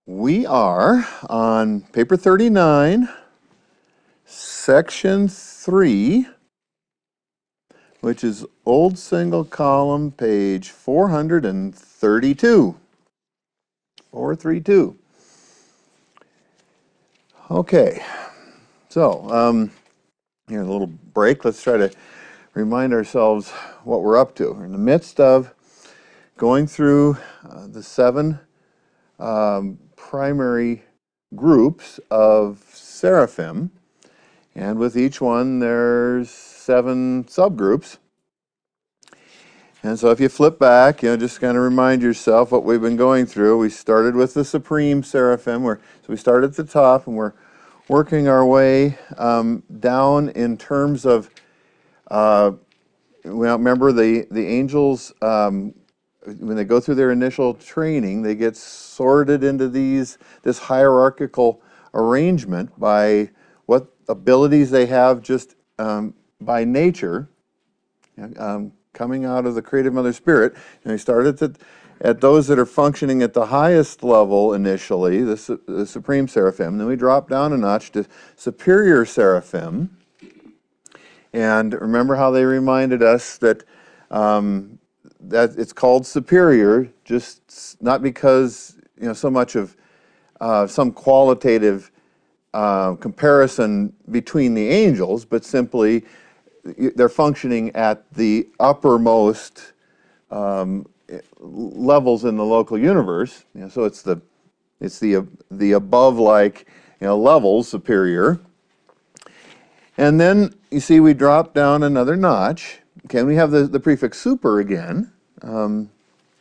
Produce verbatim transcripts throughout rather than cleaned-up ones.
We are on paper thirty-nine, section three, which is old single column, page four hundred thirty-two. four thirty-two. Okay, so um, here's a little break. Let's try to remind ourselves what we're up to. We're in the midst of going through uh, the seven um, primary groups of seraphim, and with each one there's seven subgroups. And so if you flip back, you know, just kind of remind yourself what we've been going through. We started with the supreme seraphim, where so we started at the top, and we're working our way um, down in terms of, uh, well, remember the, the angels, um, when they go through their initial training, they get sorted into these this hierarchical arrangement by what abilities they have just um, by nature, um, coming out of the creative Mother Spirit. And they started at, at those that are functioning at the highest level initially, the, su- the Supreme Seraphim. Then we drop down a notch to Superior Seraphim. And remember how they reminded us that um, that it's called superior, just not because you know so much of uh, some qualitative uh, comparison between the angels, but simply they're functioning at the uppermost um, levels in the local universe. You know, so it's the it's the the above like you know levels superior. And then you see we drop down another notch. Okay, we have the, the prefix super again. Um,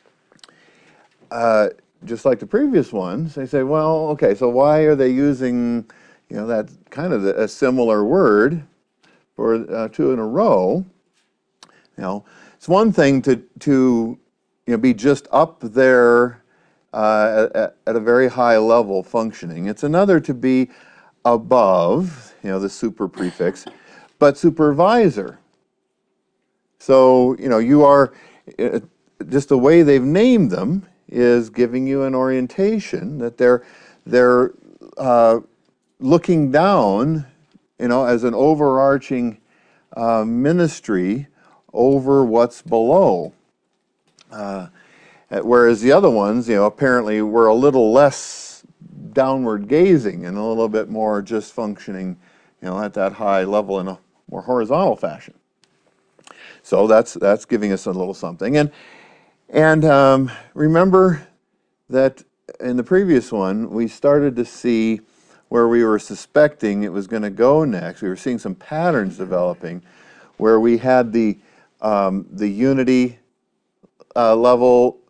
uh, just like the previous ones, they say, well, okay, so why are they using, you know, that kind of a similar word for uh, two in a row? You know, it's one thing to to you know be just up there uh, at, at a very high level functioning. It's another to be above, you know, the super prefix, but supervisor. So, you know, you are, uh, just the way they've named them is giving you an orientation that they're, they're uh, looking down, you know, as an overarching uh, ministry over what's below. Uh, whereas the other ones, you know, apparently were a little less downward gazing and a little bit more just functioning, you know, at that high level in a more horizontal fashion. So that's that's giving us a little something. And and um, remember that in the previous one, we started to see where we were suspecting it was going to go next. We were seeing some patterns developing where we had the um, the unity uh, level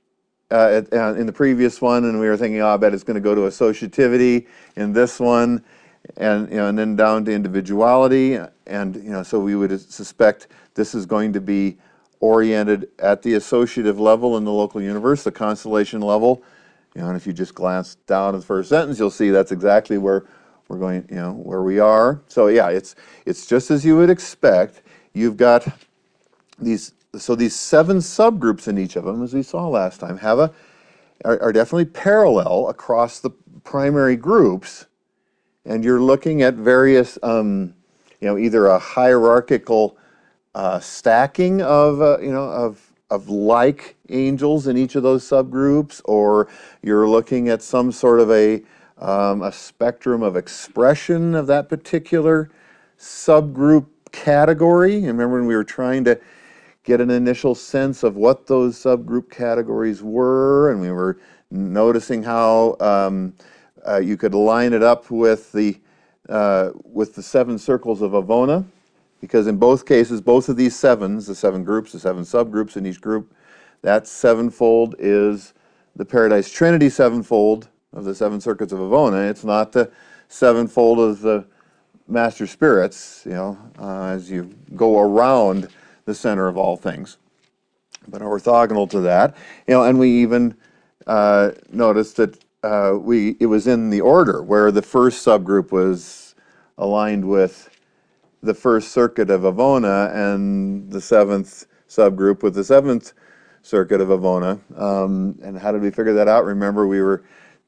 uh, at, uh, in the previous one, and we were thinking, oh, I bet it's going to go to associativity in this one, and you know, and then down to individuality, and you know, so we would suspect this is going to be oriented at the associative level in the local universe, the constellation level. You know, and if you just glance down at the first sentence, you'll see that's exactly where we're going, you know, where we are. So yeah, it's it's just as you would expect. You've got these, so these seven subgroups in each of them, as we saw last time, have a are, are definitely parallel across the primary groups, and you're looking at various, um, you know, either a hierarchical uh, stacking of, uh, you know, of of like angels in each of those subgroups, or you're looking at some sort of a um, a spectrum of expression of that particular subgroup category. And remember when we were trying to get an initial sense of what those subgroup categories were, and we were noticing how um, uh, you could line it up with the uh, with the seven circles of Avona, because in both cases, both of these sevens, the seven groups, the seven subgroups in each group, that sevenfold is the Paradise Trinity sevenfold of the seven circuits of Avona. It's not the sevenfold of the Master Spirits, you know, uh, as you go around the center of all things, but orthogonal to that, you know, and we even uh, noticed that uh, we it was in the order where the first subgroup was aligned with the first circuit of Avona, and the seventh subgroup with the seventh circuit of Avona. Um, and how did we figure that out? Remember, we were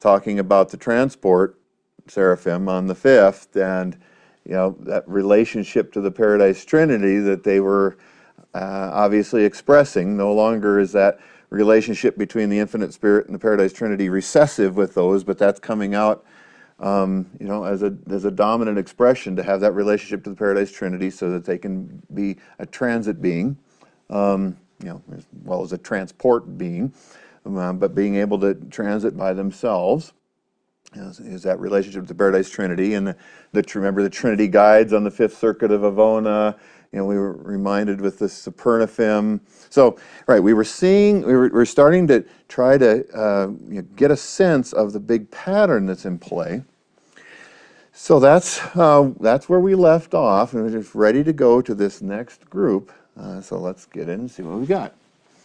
talking about the transport seraphim on the fifth, and you know that relationship to the Paradise Trinity that they were uh, obviously expressing. No longer is that relationship between the Infinite Spirit and the Paradise Trinity recessive with those, but that's coming out, um, you know, as a as a dominant expression to have that relationship to the Paradise Trinity, so that they can be a transit being, um, you know, as well as a transport being, um, but being able to transit by themselves. Is, is that relationship to the Paradise Trinity. And the, the remember the Trinity guides on the Fifth Circuit of Avona. You know, we were reminded with the Supernifim. So, right, we were seeing, we were, we were starting to try to uh, you know, get a sense of the big pattern that's in play. So that's uh, that's where we left off, and we're just ready to go to this next group. Uh, so let's get in and see what we got.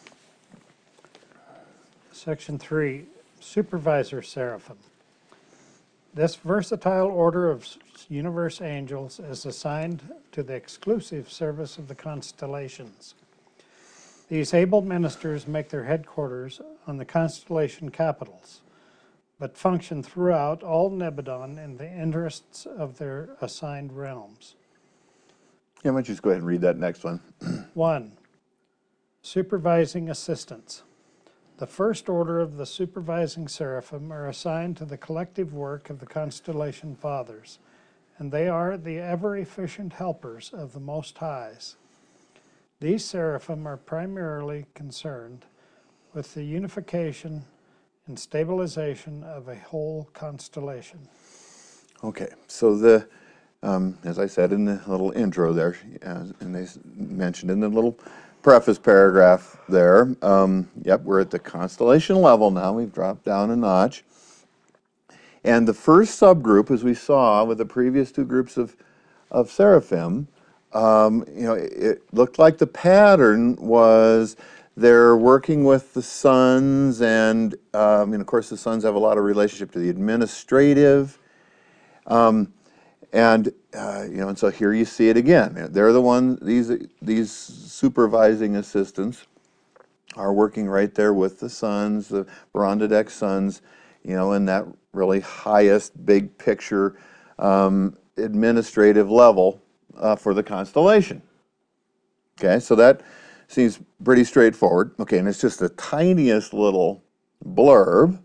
Section three, Supervisor Seraphim. This versatile order of universe angels is assigned to the exclusive service of the constellations. These able ministers make their headquarters on the constellation capitals, but function throughout all Nebadon in the interests of their assigned realms. Yeah, why don't you just go ahead and read that next one. One, Supervising Assistants. The first order of the supervising seraphim are assigned to the collective work of the constellation fathers, and they are the ever-efficient helpers of the Most Highs. These seraphim are primarily concerned with the unification and stabilization of a whole constellation. Okay, so the, um, as I said in the little intro there, uh, and they mentioned in the little preface paragraph there, um, yep, we're at the constellation level now. We've dropped down a notch. And the first subgroup, as we saw with the previous two groups of, of seraphim, um, you know, it, it looked like the pattern was they're working with the sons, and um, and of course the sons have a lot of relationship to the administrative, um, and uh, you know, and so here you see it again. They're the ones; these these supervising assistants are working right there with the sons, the Verandadek sons, you know, in that really highest big picture um, administrative level uh, for the constellation. Okay, so that seems pretty straightforward. Okay, and it's just the tiniest little blurb,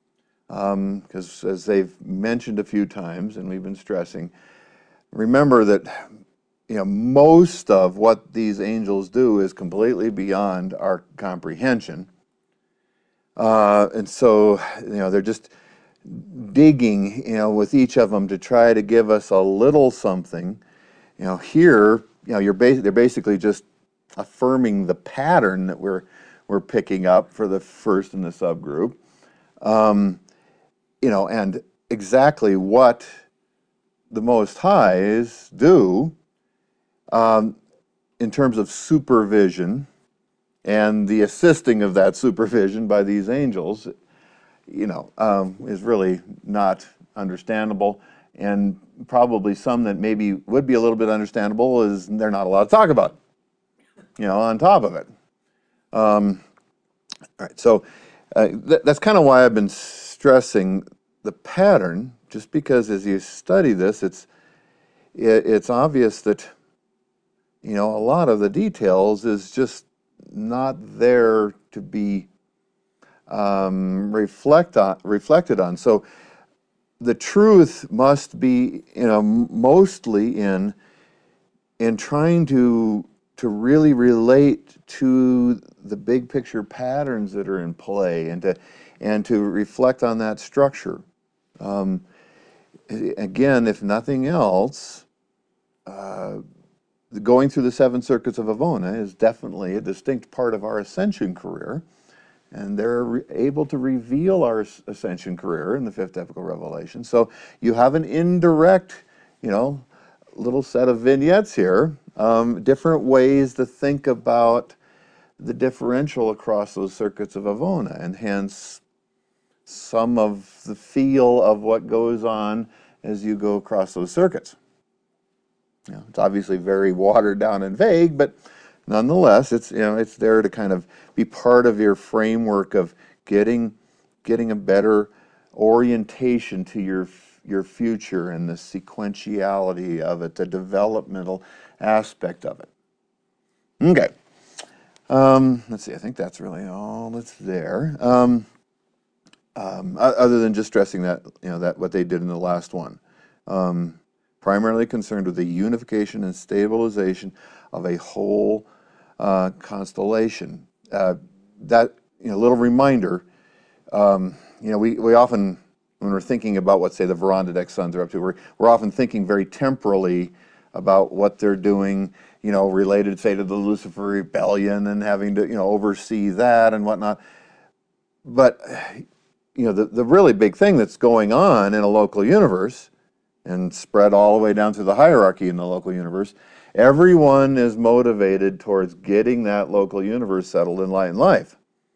because um, as they've mentioned a few times, and we've been stressing, remember that you know most of what these angels do is completely beyond our comprehension, uh, and so you know they're just digging, you know, with each of them to try to give us a little something. You know, here, you know, you're bas- they're basically just affirming the pattern that we're we're picking up for the first and the subgroup. Um, you know, and exactly what the Most Highs do um, in terms of supervision and the assisting of that supervision by these angels, you know, um, is really not understandable, and probably some that maybe would be a little bit understandable is they're not allowed to talk about, you know, on top of it. Um, all right, so uh, th- that's kind of why I've been stressing the pattern, just because as you study this, it's it, it's obvious that, you know, a lot of the details is just not there to be um, reflect on, reflected on. So the truth must be, you know, mostly in in trying to to really relate to the big picture patterns that are in play, and to and to reflect on that structure. Um, again, if nothing else, uh, going through the seven circuits of Avona is definitely a distinct part of our ascension career. And they're re- able to reveal our ascension career in the fifth epical revelation. So you have an indirect, you know, little set of vignettes here, um, different ways to think about the differential across those circuits of Avona, and hence some of the feel of what goes on as you go across those circuits. You know, it's obviously very watered down and vague, but nonetheless, it's you know it's there to kind of be part of your framework of getting getting a better orientation to your your future and the sequentiality of it, the developmental aspect of it. Okay. Um, let's see, I think that's really all that's there. Um, um, other than just stressing that, you know, that what they did in the last one. Um, primarily concerned with the unification and stabilization of a whole uh, constellation. Uh, that, you know, little reminder, um, you know, we, we often, when we're thinking about what, say, the Verandadek sons are up to, we're, we're often thinking very temporally about what they're doing, you know, related, say, to the Lucifer Rebellion and having to, you know, oversee that and whatnot. But, you know, the, the really big thing that's going on in a local universe and spread all the way down through the hierarchy in the local universe, everyone is motivated towards getting that local universe settled in light and life,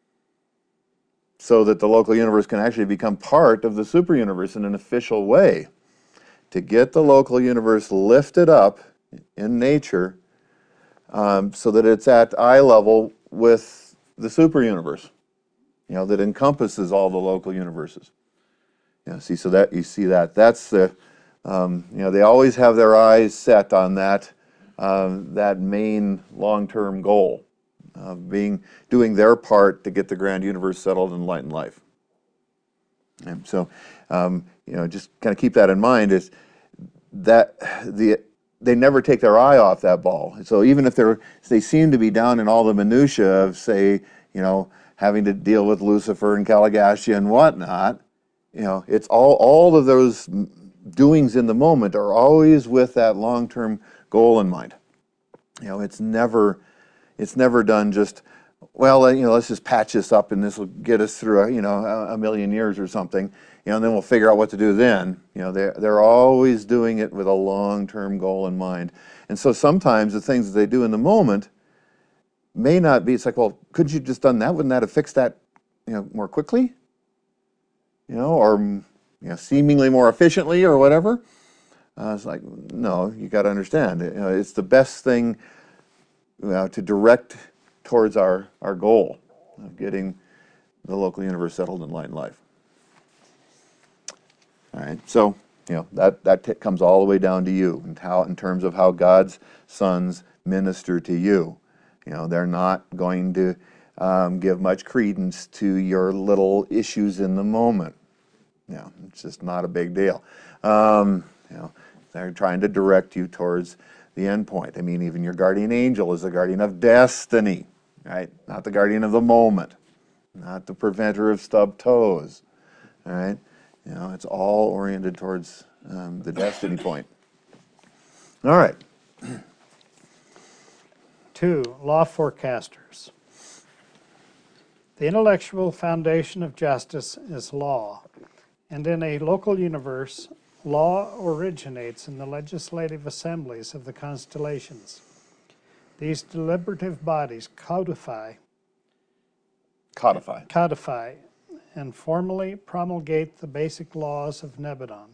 so that the local universe can actually become part of the super universe in an official way. To get the local universe lifted up in nature, um, so that it's at eye level with the super universe, you know, that encompasses all the local universes. You know, see, so that you see that that's the, um, you know, they always have their eyes set on that, um, that main long-term goal of being doing their part to get the grand universe settled in light and life. And so, um, you know, just kind of keep that in mind. Is that the they never take their eye off that ball. So even if they're they seem to be down in all the minutia of, say, you know, having to deal with Lucifer and Caligastia and whatnot, you know, it's all all of those doings in the moment are always with that long-term goal in mind. You know, it's never it's never done just, well, you know, let's just patch this up and this will get us through a, you know, a, a million years or something, you know, and then we'll figure out what to do then. You know, they're, they're always doing it with a long-term goal in mind. And so sometimes the things that they do in the moment may not be, it's like, well, couldn't you just done that? Wouldn't that have fixed that, you know, more quickly? You know, or, you know, seemingly more efficiently or whatever? Uh, it's like, no, you got to understand, you know, it's the best thing, you know, to direct towards our, our goal of getting the local universe settled in light and life. All right, so, you know, that, that t- comes all the way down to you and how, in terms of how God's sons minister to you. You know, they're not going to um, give much credence to your little issues in the moment. You know, it's just not a big deal. Um, you know, they're trying to direct you towards the end point. I mean, even your guardian angel is the guardian of destiny, right? Not the guardian of the moment, not the preventer of stubbed toes, all right? You know, it's all oriented towards um, the destiny point. All right. Two, law forecasters. The intellectual foundation of justice is law, and in a local universe, law originates in the legislative assemblies of the constellations. These deliberative bodies codify, Codify. codify and formally promulgate the basic laws of Nebadon.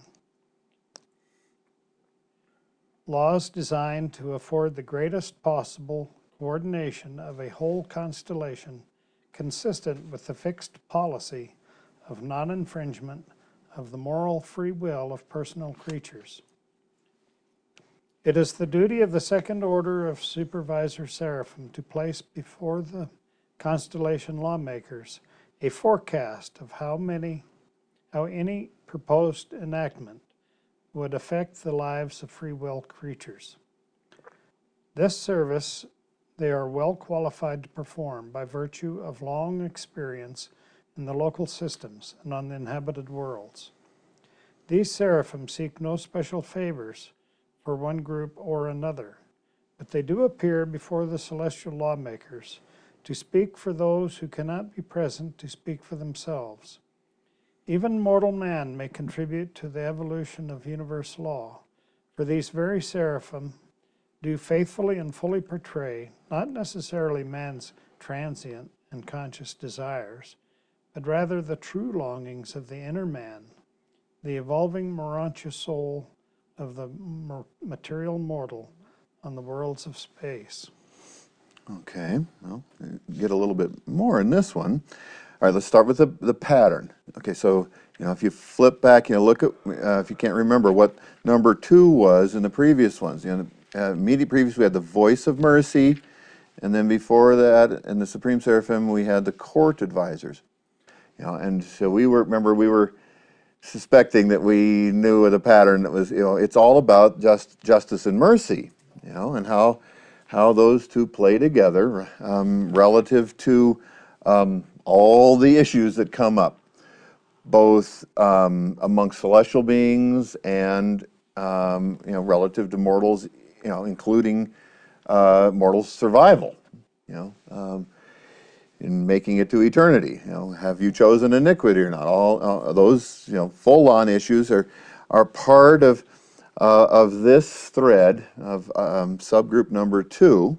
Laws designed to afford the greatest possible coordination of a whole constellation consistent with the fixed policy of non-infringement of the moral free will of personal creatures. It is the duty of the second order of supervisor seraphim to place before the constellation lawmakers a forecast of how many, how any proposed enactment would affect the lives of free will creatures. This service they are well qualified to perform by virtue of long experience in the local systems and on the inhabited worlds. These seraphim seek no special favors for one group or another, but they do appear before the celestial lawmakers to speak for those who cannot be present to speak for themselves. Even mortal man may contribute to the evolution of universal law, for these very seraphim do faithfully and fully portray not necessarily man's transient and conscious desires, but rather the true longings of the inner man, the evolving Morontia soul of the material mortal on the worlds of space. Okay, well, get a little bit more in this one. All right, let's start with the, the pattern. Okay, so You know, if you flip back, you know, look at, uh, if you can't remember what number two was in the previous ones. You know, uh, immediate previous, we had the voice of mercy, and then before that, in the Supreme Seraphim, we had the court advisors. You know, and so we were, remember, we were suspecting that we knew the pattern that was, you know, it's all about just justice and mercy, you know, and how how those two play together um, relative to um, all the issues that come up, both um, amongst celestial beings and um, you know, relative to mortals, you know, including uh, mortals' survival, you know. Um, in making it to eternity, you know, have you chosen iniquity or not? All uh, those, you know, full-on issues are are part of uh, of this thread of um, subgroup number two.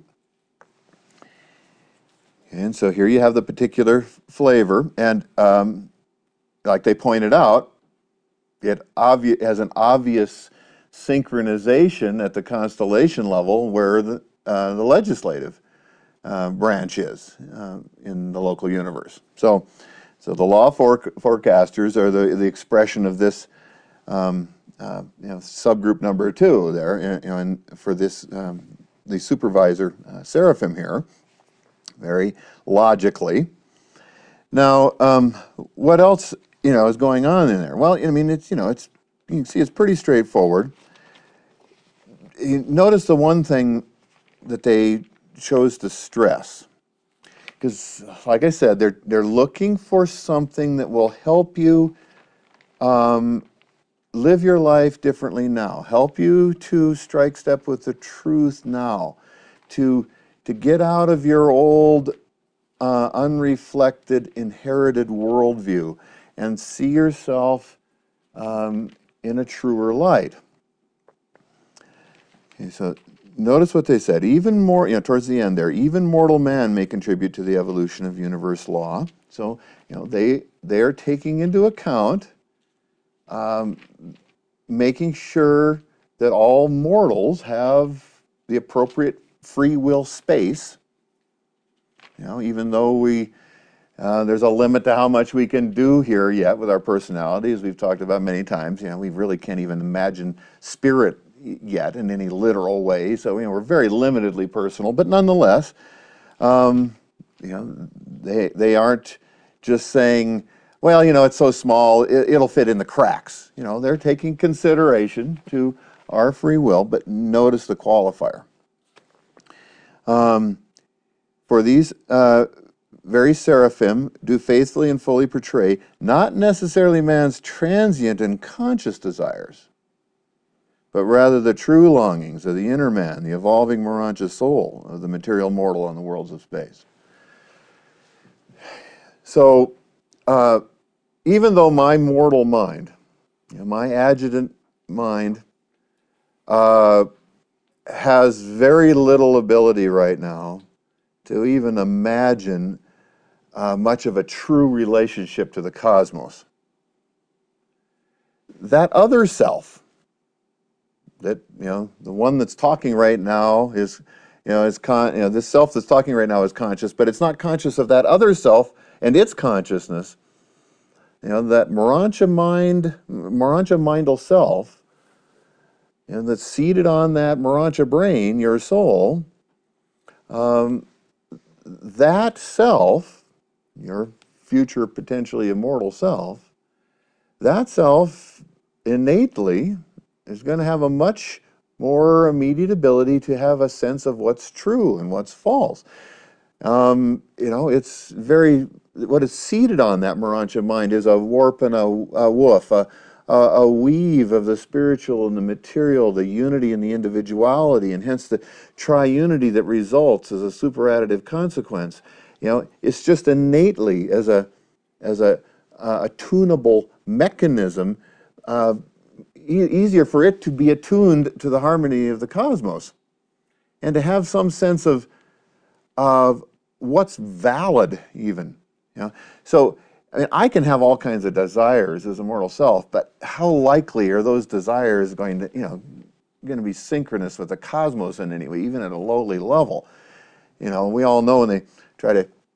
And so here you have the particular flavor, and um, like they pointed out, it obvi- has an obvious synchronization at the constellation level where the uh, the legislative Uh, branch is uh, in the local universe. So, so the law for, forecasters are the the expression of this, um, uh, you know, subgroup number two there, you know, and for this um, the supervisor uh, seraphim here, very logically. Now, um, what else, you know, is going on in there? Well, I mean, it's, you know, it's, you can see it's pretty straightforward. You notice the one thing that they chose to stress, because, like I said, they're they're looking for something that will help you um, live your life differently now, help you to strike step with the truth now, to to get out of your old, uh, unreflected, inherited worldview, and see yourself um, in a truer light. Okay, so notice what they said. Even more, you know, towards the end there, even mortal man may contribute to the evolution of universe law. So, you know, they they are taking into account um, making sure that all mortals have the appropriate free will space. You know, even though we uh, there's a limit to how much we can do here yet with our personality, as we've talked about many times. You know, we really can't even imagine spirit yet in any literal way. So, you know, we're very limitedly personal, but nonetheless, um, you know, they they aren't just saying, well, you know, it's so small, it, it'll fit in the cracks. You know, they're taking consideration to our free will, but notice the qualifier. Um, for these uh, very seraphim do faithfully and fully portray not necessarily man's transient and conscious desires, but rather the true longings of the inner man, the evolving Morancha soul of the material mortal on the worlds of space. So, uh, even though my mortal mind, you know, my adjutant mind, uh, has very little ability right now to even imagine uh, much of a true relationship to the cosmos, that other self, that, you know, the one that's talking right now is, you know, is con, you know, this self that's talking right now is conscious, but it's not conscious of that other self and its consciousness. You know, that Morancha mind, Morancha mindal self, you know, that's seated on that Morancha brain, your soul, um, that self, your future potentially immortal self, that self innately is going to have a much more immediate ability to have a sense of what's true and what's false. Um, you know, it's very, what is seated on that Morancha mind is a warp and a, a woof, a, a, a weave of the spiritual and the material, the unity and the individuality, and hence the triunity that results as a superadditive consequence. You know, it's just innately as a, as a, a tunable mechanism, uh, e- easier for it to be attuned to the harmony of the cosmos and to have some sense of of what's valid even, you know. So, I mean, I can have all kinds of desires as a mortal self, but how likely are those desires going to, you know, going to be synchronous with the cosmos in any way, even at a lowly level? You know, we all know when they try to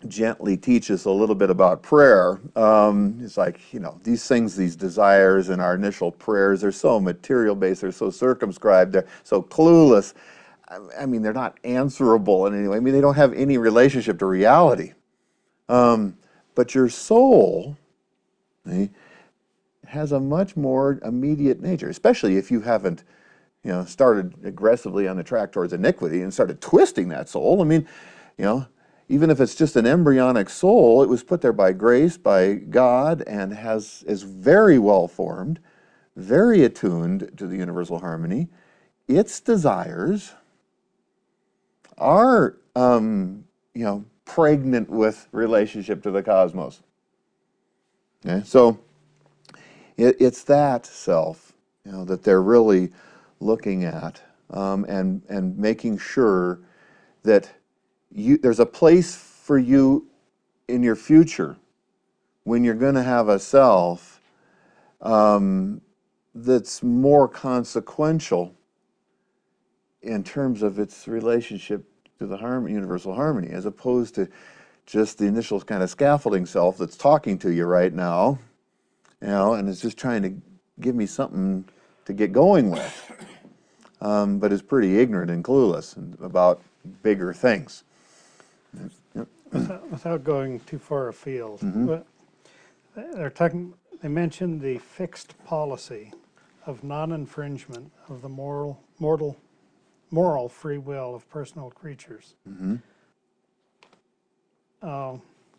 gently teach us a little bit about prayer. Um, it's like, you know, these things, these desires and our initial prayers, they're so material-based, they're so circumscribed, they're so clueless. I I mean, they're not answerable in any way. I mean, they don't have any relationship to reality. Um, but your soul, eh, has a much more immediate nature, especially if you haven't, you know, started aggressively on the track towards iniquity and started twisting that soul. I mean, you know, even if it's just an embryonic soul, it was put there by grace, by God, and has is very well formed, very attuned to the universal harmony. Its desires are, um, you know, pregnant with relationship to the cosmos. Okay? So it, it's that self, you know, that they're really looking at, um, and and making sure that you there's a place for you in your future when you're going to have a self, um, that's more consequential in terms of its relationship to the harm, universal harmony, as opposed to just the initial kind of scaffolding self that's talking to you right now, you know, and is just trying to give me something to get going with, um, but is pretty ignorant and clueless about bigger things. Without, without going too far afield, Mm-hmm. but they're talking, they mentioned the fixed policy of non-infringement of the moral, mortal, moral free will of personal creatures. Mm-hmm. Uh,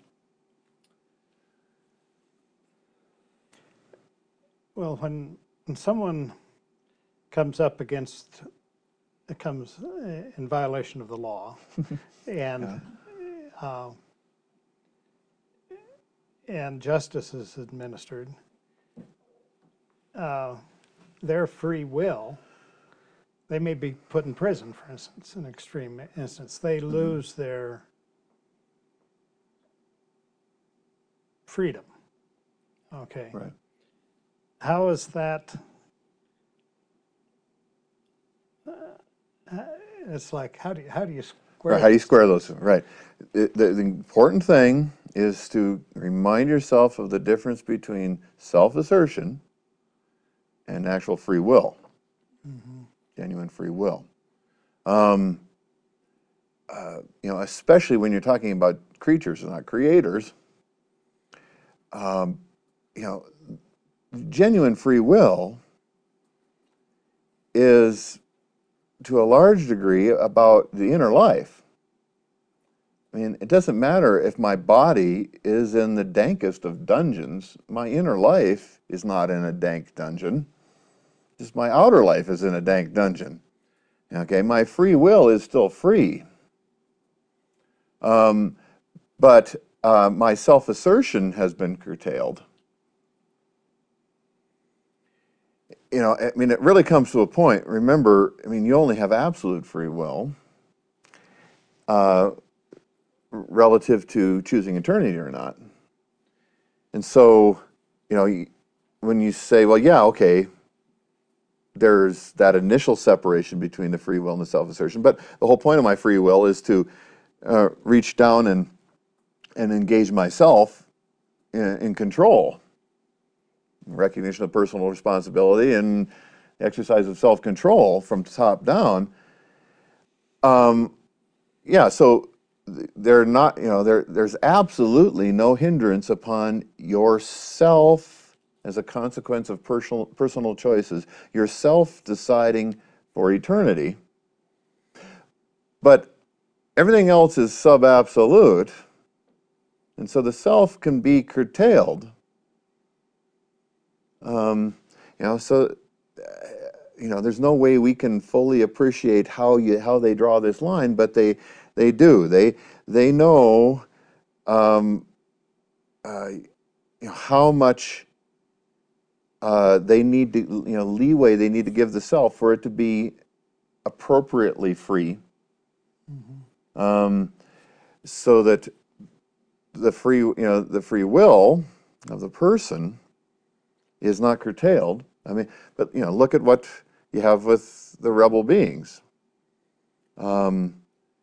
well, when, when someone comes up against, it comes uh, in violation of the law, and uh, and justice is administered, uh, their free will, they may be put in prison, for instance, in extreme instance. They lose their freedom. Okay. Right. How is that? Uh, it's like, how do you, how do you square Right, how do you those square two? those two? Right. The, the, the important thing is to remind yourself of the difference between self-assertion and actual free will, Mm-hmm. genuine free will. Um, uh, you know, especially when you're talking about creatures and not creators. Um, you know, genuine free will is, to a large degree, about the inner life. I mean, it doesn't matter if my body is in the dankest of dungeons. My inner life is not in a dank dungeon. Just my outer life is in a dank dungeon. Okay, my free will is still free. Um, but uh, my self-assertion has been curtailed. You know, I mean, it really comes to a point. Remember, I mean, you only have absolute free will, uh, relative to choosing eternity or not. And so, you know, when you say, well, yeah, okay, there's that initial separation between the free will and the self-assertion, but the whole point of my free will is to uh, reach down and and engage myself in, in control, recognition of personal responsibility and exercise of self-control from top down. Um, yeah, so they're not, you know, there, there's absolutely no hindrance upon yourself as a consequence of personal, personal choices, yourself deciding for eternity. But everything else is sub-absolute, and so the self can be curtailed. Um, you know, so, uh, you know, there's no way we can fully appreciate how you how they draw this line, but they they do. They they know, um, uh, you know, how much uh, they need to, you know, leeway they need to give the self for it to be appropriately free, Mm-hmm. um, so that the free, you know, the free will of the person is not curtailed. I mean, but you know, look at what you have with the rebel beings. Um,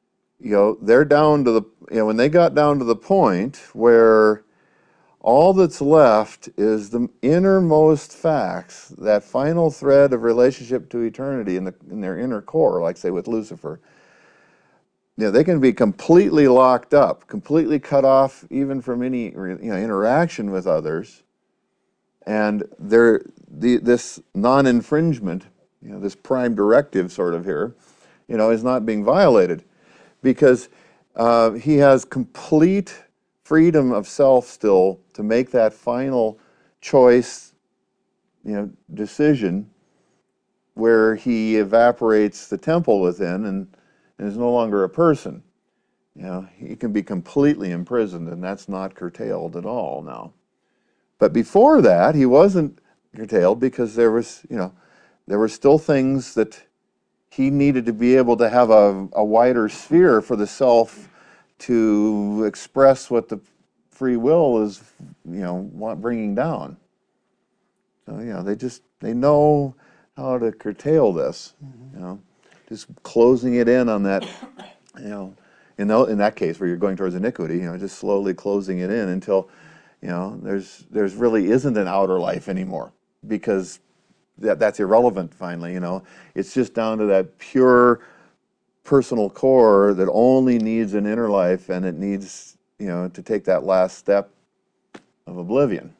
you know, they're down to the, you know, when they got down to the point where all that's left is the innermost facts, that final thread of relationship to eternity in, the, in their inner core, like say with Lucifer, you know, they can be completely locked up, completely cut off even from any, you know, interaction with others. And they're, the, this non-infringement, you know, this prime directive sort of here, you know, is not being violated because uh, he has complete freedom of self still to make that final choice, you know, decision where he evaporates the temple within and, and is no longer a person. You know, he can be completely imprisoned, and that's not curtailed at all now. But before that, he wasn't curtailed because there was, you know, there were still things that he needed to be able to have a, a wider sphere for the self to express what the free will is, you know, want bringing down. So, you know, they just, they know how to curtail this, mm-hmm. you know, just closing it in on that, you know, in, the, in that case where you're going towards iniquity, you know, just slowly closing it in until, you know, there's there's really isn't an outer life anymore because that that's irrelevant finally, you know. It's just down to that pure personal core that only needs an inner life, and it needs, you know, to take that last step of oblivion.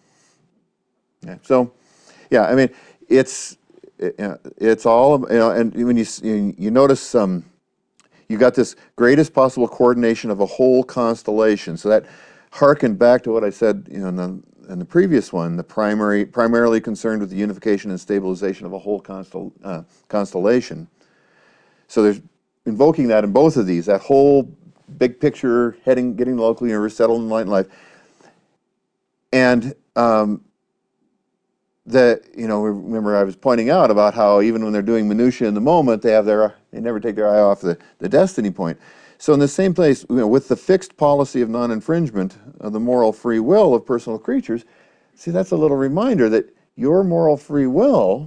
Yeah. So, yeah, I mean, it's it, it's all, you know, and when you you, you notice um, you got this greatest possible coordination of a whole constellation. So that harkened back to what I said, you know, in the, in the previous one, the primary, primarily concerned with the unification and stabilization of a whole constel, uh, constellation. So there's invoking that in both of these, that whole big picture, heading, getting the local universe settled in light and life. And um, the, you know, remember I was pointing out about how even when they're doing minutiae in the moment, they have their, they never take their eye off the, the destiny point. So in the same place, you know, with the fixed policy of non-infringement of the moral free will of personal creatures, see, that's a little reminder that your moral free will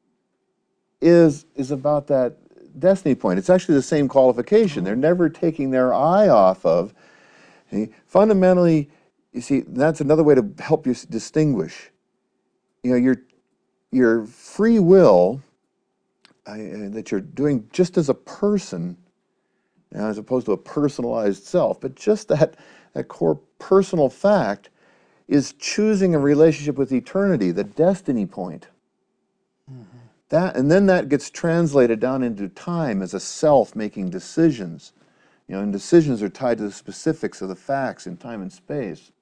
is, is about that destiny point. It's actually the same qualification. They're never taking their eye off of. See, fundamentally, you see, that's another way to help you distinguish. You know, your, your free will uh, that you're doing just as a person, now, as opposed to a personalized self, but just that, that core personal fact is choosing a relationship with eternity, the destiny point. Mm-hmm. That, and then that gets translated down into time as a self making decisions. You know, and decisions are tied to the specifics of the facts in time and space.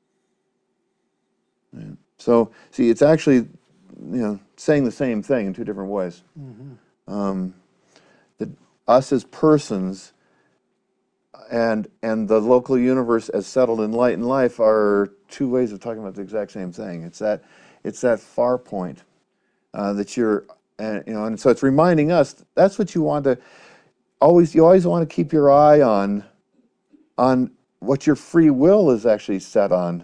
Yeah. So, see, it's actually, you know, saying the same thing in two different ways. Mm-hmm. Um, that us as persons and and the local universe as settled in light and life are two ways of talking about the exact same thing. It's that it's that far point uh, that you're, uh, you know, and so it's reminding us that's what you want to always. You always want to keep your eye on on what your free will is actually set on,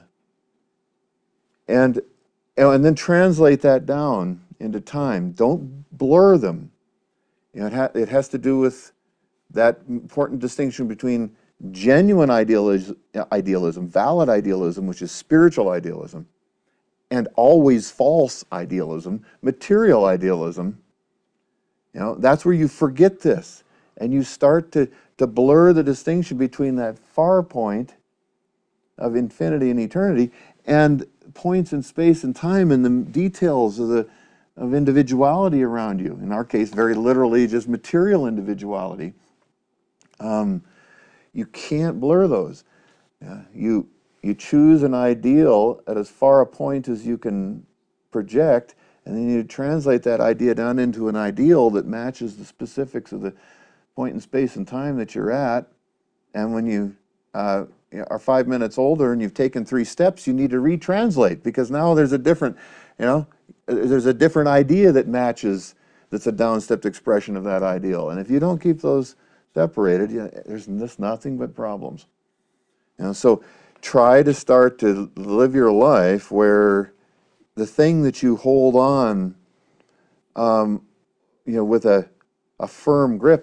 and and then translate that down into time. Don't blur them. You know, it, ha- it has to do with that important distinction between genuine idealism, idealism, valid idealism, which is spiritual idealism, and always false idealism, material idealism. You know, that's where you forget this, and you start to, to blur the distinction between that far point of infinity and eternity and points in space and time and the details of the of individuality around you. In our case, very literally, just material individuality. Um, you can't blur those. Yeah, you you choose an ideal at as far a point as you can project, and then you translate that idea down into an ideal that matches the specifics of the point in space and time that you're at. And when you uh, are five minutes older and you've taken three steps, you need to retranslate because now there's a different, you know, there's a different idea that matches, that's a downstepped expression of that ideal. And if you don't keep those separated, you know, there's just nothing but problems. You know, so try to start to live your life where the thing that you hold on, um, you know, with a, a firm grip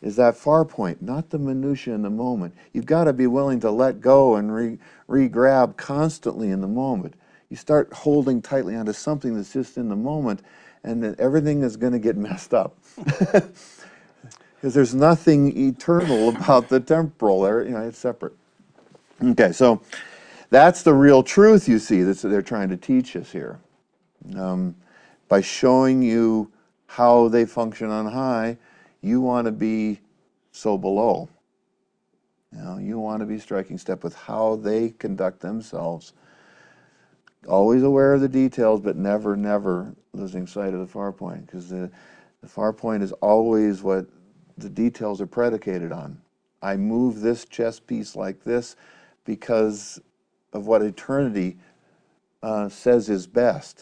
is that far point, not the minutia in the moment. You've got to be willing to let go and re, re-grab constantly in the moment. You start holding tightly onto something that's just in the moment, and then everything is going to get messed up. Because there's nothing eternal about the temporal. You know, it's separate. Okay, so that's the real truth, you see, that they're trying to teach us here. Um, by showing you how they function on high, you want to be so below. You know, you want to be striking step with how they conduct themselves. Always aware of the details, but never, never losing sight of the far point, because the, the far point is always what the details are predicated on. I move this chess piece like this because of what eternity uh, says is best.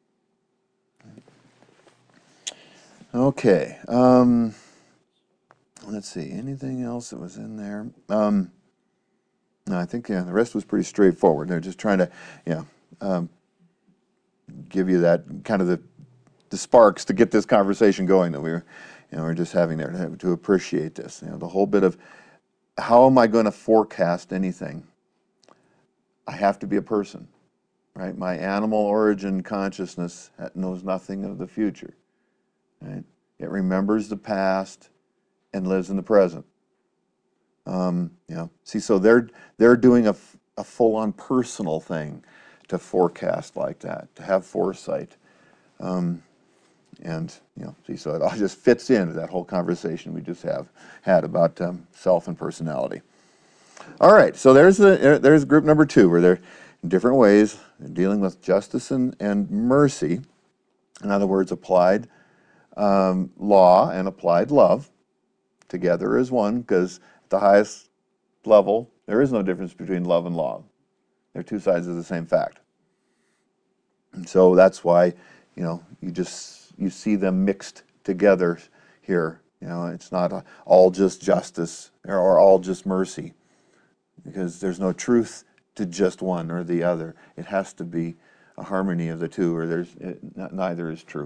Okay. Um, let's see. Anything else that was in there? Um, no, I think yeah, the rest was pretty straightforward. They're just trying to, you know, um, give you that kind of the the sparks to get this conversation going that we were, you know, we're just having there to, to appreciate this. You know, the whole bit of how am I going to forecast anything? I have to be a person, right? My animal origin consciousness knows nothing of the future. Right? It remembers the past and lives in the present. Um, you know, see, so they're they're doing a, a full-on personal thing to forecast like that, to have foresight, um, and you know, see, so it all just fits into that whole conversation we just have had about um, self and personality. All right, so there's the there's group number two, where they're in different ways dealing with justice and, and mercy. In other words, applied Um, law and applied love together as one, because at the highest level, there is no difference between love and law. They're two sides of the same fact. And so that's why, you know, you just, you see them mixed together here. You know, it's not a, all just justice or all just mercy, because there's no truth to just one or the other. It has to be a harmony of the two, or there's, it, neither is true.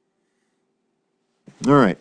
All right.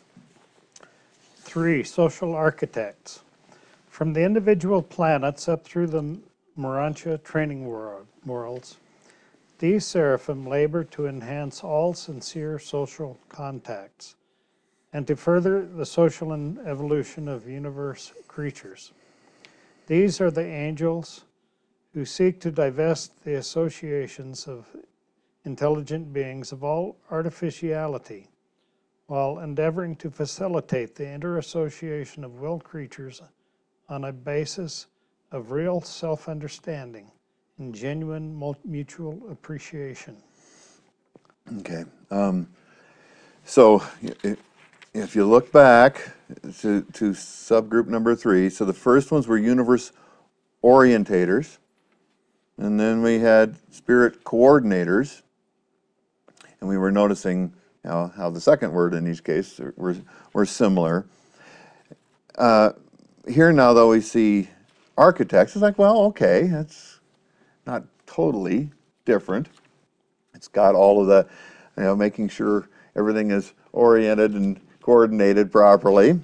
Three, social architects. From the individual planets up through the Morontia training world, worlds, these seraphim labor to enhance all sincere social contacts and to further the social evolution of universe creatures. These are the angels who seek to divest the associations of intelligent beings of all artificiality, while endeavoring to facilitate the interassociation of will creatures on a basis of real self-understanding and genuine mutual appreciation. Okay. Um, so if you look back to, to subgroup number three, so the first ones were universe orientators, and then we had spirit coordinators, and we were noticing you know, how the second word in each case were, were similar. Uh, here now, though, we see architects. It's like, well, okay, that's not totally different. It's got all of the, you know, making sure everything is oriented and coordinated properly.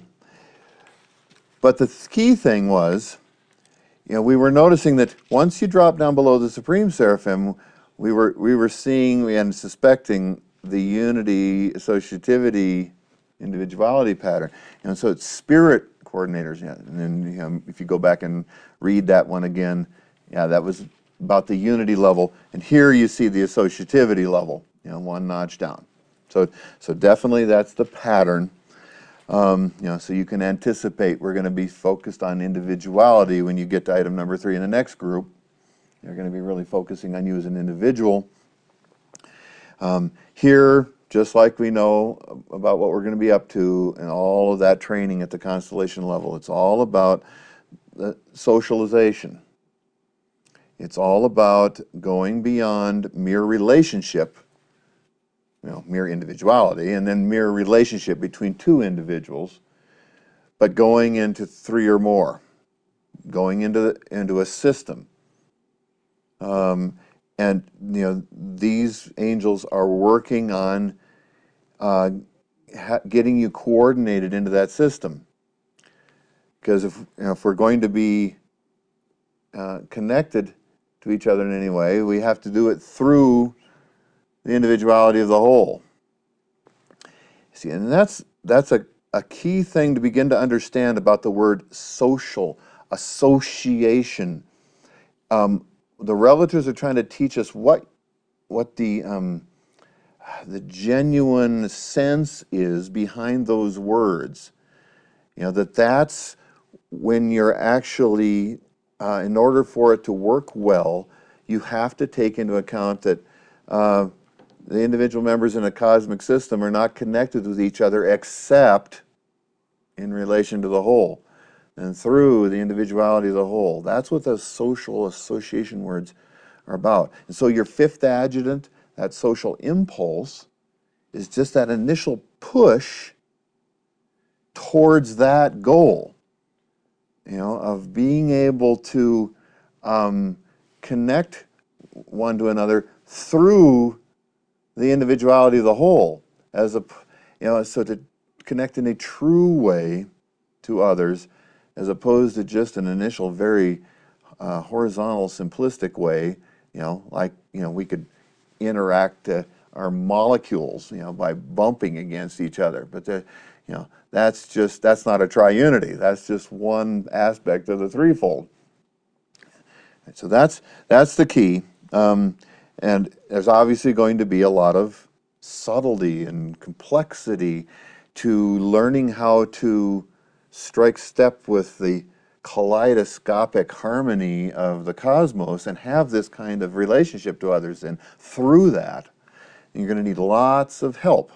But the key thing was, you know, we were noticing that once you drop down below the Supreme Seraphim, we were we were seeing and suspecting the unity, associativity, individuality pattern. And so it's spirit coordinators. Yeah. And then you know, if you go back and read that one again, yeah, that was about the unity level. And here you see the associativity level, you know, one notch down. So, so definitely that's the pattern. Um, you know, so you can anticipate we're going to be focused on individuality when you get to item number three in the next group. You're going to be really focusing on you as an individual. Um, here, just like we know about what we're going to be up to and all of that training at the constellation level, it's all about the socialization. It's all about going beyond mere relationship, you know, mere individuality, and then mere relationship between two individuals, but going into three or more, going into the, into a system. Um, and you know, these angels are working on uh, ha- getting you coordinated into that system. Because if, you know, if we're going to be uh, connected to each other in any way, we have to do it through the individuality of the whole. See, and that's that's a, a key thing to begin to understand about the word social, association. Um, the relatives are trying to teach us what what the um, the genuine sense is behind those words. You know, that that's when you're actually, uh, in order for it to work well, you have to take into account that uh, the individual members in a cosmic system are not connected with each other except in relation to the whole and through the individuality of the whole. That's what those social association words are about. And so your fifth adjutant, that social impulse, is just that initial push towards that goal, you know, of being able to um, connect one to another through the individuality of the whole, as a, you know, so to connect in a true way to others, as opposed to just an initial, very uh, horizontal, simplistic way, you know, like, you know, we could interact uh, our molecules, you know, by bumping against each other. But, the, you know, that's just, that's not a triunity. That's just one aspect of the threefold. So that's, that's the key. Um, and there's obviously going to be a lot of subtlety and complexity to learning how to strike step with the kaleidoscopic harmony of the cosmos and have this kind of relationship to others. And through that, you're going to need lots of help.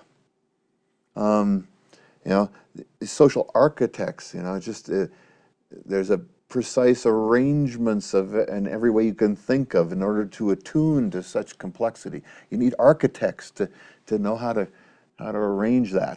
Um, you know, social architects, you know, just uh, there's a precise arrangements of it in every way you can think of in order to attune to such complexity. You need architects to, to know how to, how to arrange that.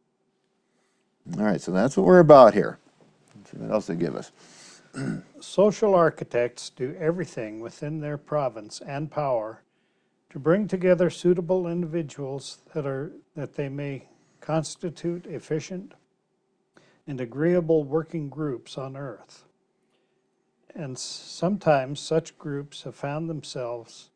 All right, so that's what we're about here. Let's see what else they give us. Social architects do everything within their province and power to bring together suitable individuals that are that they may constitute efficient and agreeable working groups on earth. And sometimes such groups have found themselves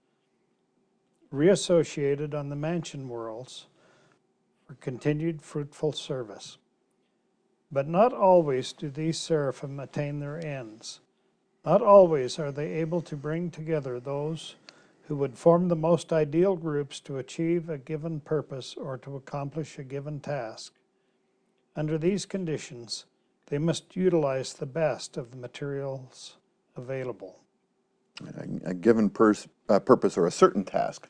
reassociated on the mansion worlds for continued fruitful service. But not always do these seraphim attain their ends. Not always are they able to bring together those who would form the most ideal groups to achieve a given purpose or to accomplish a given task. Under these conditions, they must utilize the best of the materials available. A, a given pers- uh, purpose or a certain task.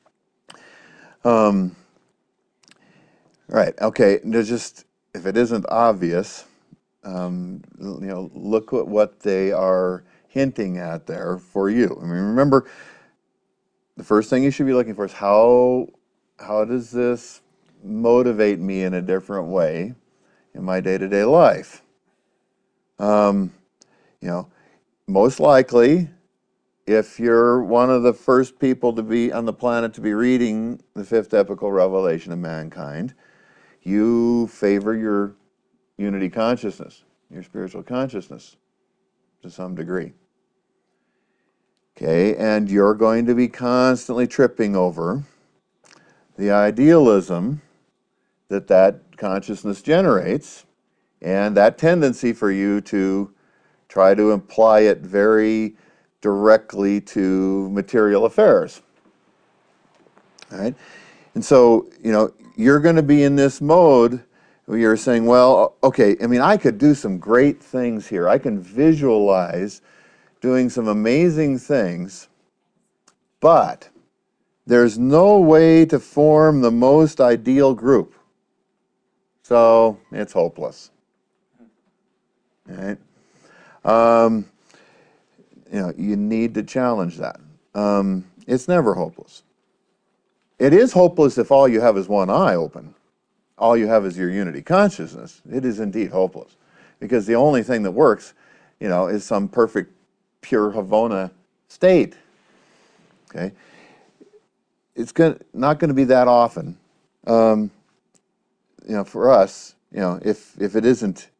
Um, right, okay, there's just, if it isn't obvious, um, you know, look at what they are hinting at there for you. I mean, remember, the first thing you should be looking for is how, how does this motivate me in a different way in my day-to-day life? Um, you know, most likely, if you're one of the first people to be on the planet to be reading the fifth epical revelation of mankind, you favor your unity consciousness, your spiritual consciousness to some degree. Okay, and you're going to be constantly tripping over the idealism that that consciousness generates and that tendency for you to try to apply it very directly to material affairs. All right? And so, you know, you're going to be in this mode where you're saying, well, okay, I mean, I could do some great things here. I can visualize doing some amazing things, but there's no way to form the most ideal group. So it's hopeless. All right? Um, you know, you need to challenge that. Um, it's never hopeless. It is hopeless if all you have is one eye open. All you have is your unity consciousness. It is indeed hopeless. Because the only thing that works, you know, is some perfect, pure Havana state. Okay? It's gonna, not going to be that often. Um, you know, for us, you know, if, if it isn't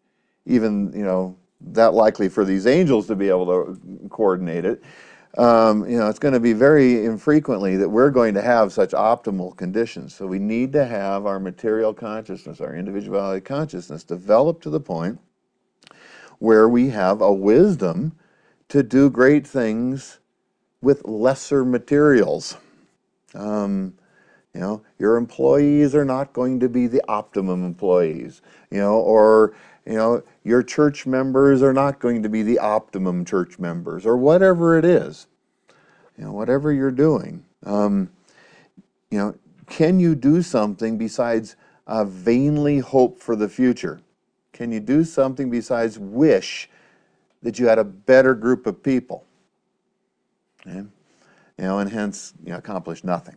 even, you know, that likely for these angels to be able to coordinate it. Um, you know, it's going to be very infrequently that we're going to have such optimal conditions. So we need to have our material consciousness, our individuality consciousness, develop to the point where we have a wisdom to do great things with lesser materials. Um, you know, your employees are not going to be the optimum employees, you know, or, you know, your church members are not going to be the optimum church members, or whatever it is, you know, whatever you're doing. Um, you know, can you do something besides uh, vainly hope for the future? Can you do something besides wish that you had a better group of people? Okay? You know, and hence, you know, accomplish nothing.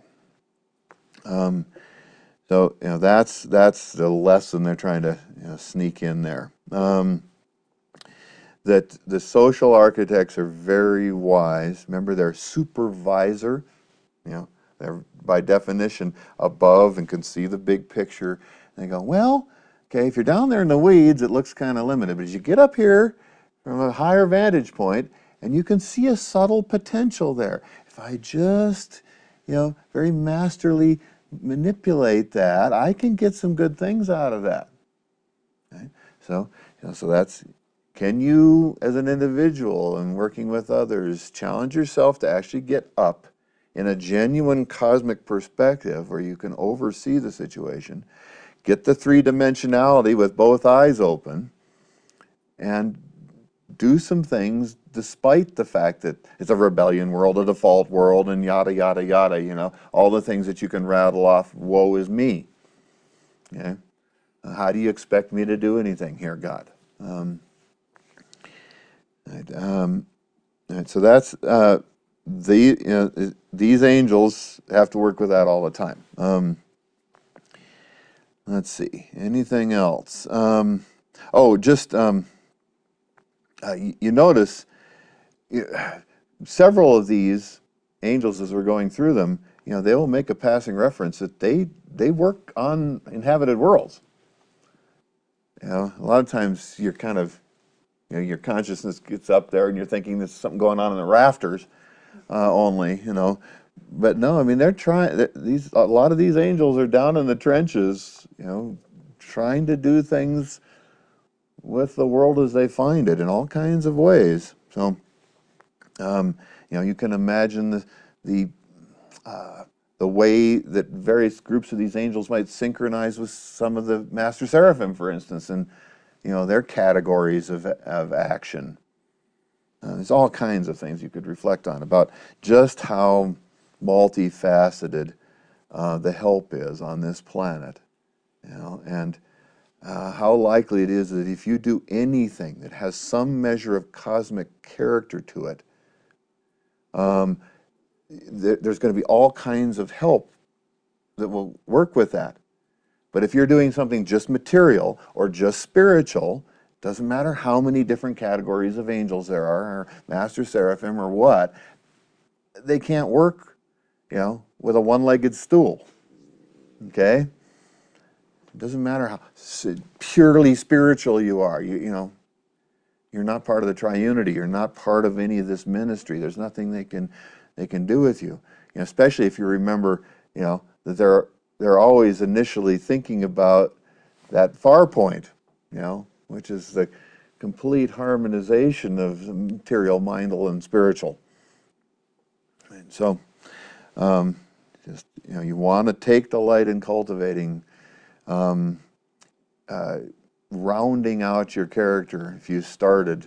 Um, so, you know, that's that's the lesson they're trying to, you know, sneak in there. Um, that the social architects are very wise. Remember, they're supervisor. You know, they're by definition above and can see the big picture. And they go, well, okay, if you're down there in the weeds, it looks kind of limited. But as you get up here from a higher vantage point, and you can see a subtle potential there. If I just, you know, very masterly manipulate that, I can get some good things out of that. Okay? So, you know, so that's, can you, as an individual and working with others, challenge yourself to actually get up in a genuine cosmic perspective where you can oversee the situation, get the three-dimensionality with both eyes open, and do some things despite the fact that it's a rebellion world, a default world, and yada, yada, yada, you know, all the things that you can rattle off, woe is me. Okay? How do you expect me to do anything here, God? Um, right, um, right, so that's, uh, the, you know, these angels have to work with that all the time. Um, let's see, anything else? Um, oh, just, um, uh, you, you notice, you, several of these angels, as we're going through them, you know, they will make a passing reference that they they work on inhabited worlds. You know, a lot of times you're kind of, you know, your consciousness gets up there and you're thinking there's something going on in the rafters uh, only, you know. But no, I mean, they're trying, these, a lot of these angels are down in the trenches, you know, trying to do things with the world as they find it in all kinds of ways. So, um, you know, you can imagine the, the, uh, the way that various groups of these angels might synchronize with some of the master seraphim, for instance, and, you know, their categories of, of action. Uh, there's all kinds of things you could reflect on about just how multifaceted uh, the help is on this planet, you know, and uh, how likely it is that if you do anything that has some measure of cosmic character to it, um, th there's going to be all kinds of help that will work with that. But if you're doing something just material or just spiritual, doesn't matter how many different categories of angels there are, or master seraphim or what, they can't work, you know, with a one-legged stool. Okay? It doesn't matter how purely spiritual you are. You, you know, you're not part of the triunity. You're not part of any of this ministry. There's nothing they can they can do with you. You know, especially if you remember, you know, that they're they're always initially thinking about that far point, you know, which is the complete harmonization of material, mindful, and spiritual. And so, um, just, you know, you want to take delight in cultivating, um, uh, rounding out your character. If you started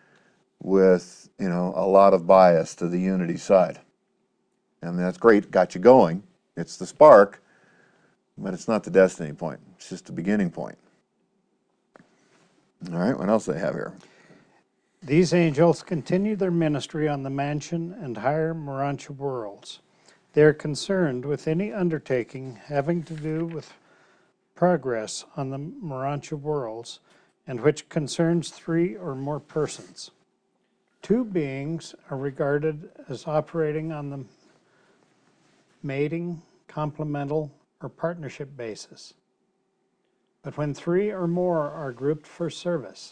with, you know, a lot of bias to the unity side, and that's great, got you going. It's the spark, but it's not the destiny point. It's just the beginning point. All right, what else do they have here? These angels continue their ministry on the mansion and higher Morontia worlds. They are concerned with any undertaking having to do with progress on the Morontia worlds and which concerns three or more persons. Two beings are regarded as operating on the mating, complemental, or partnership basis. But when three or more are grouped for service,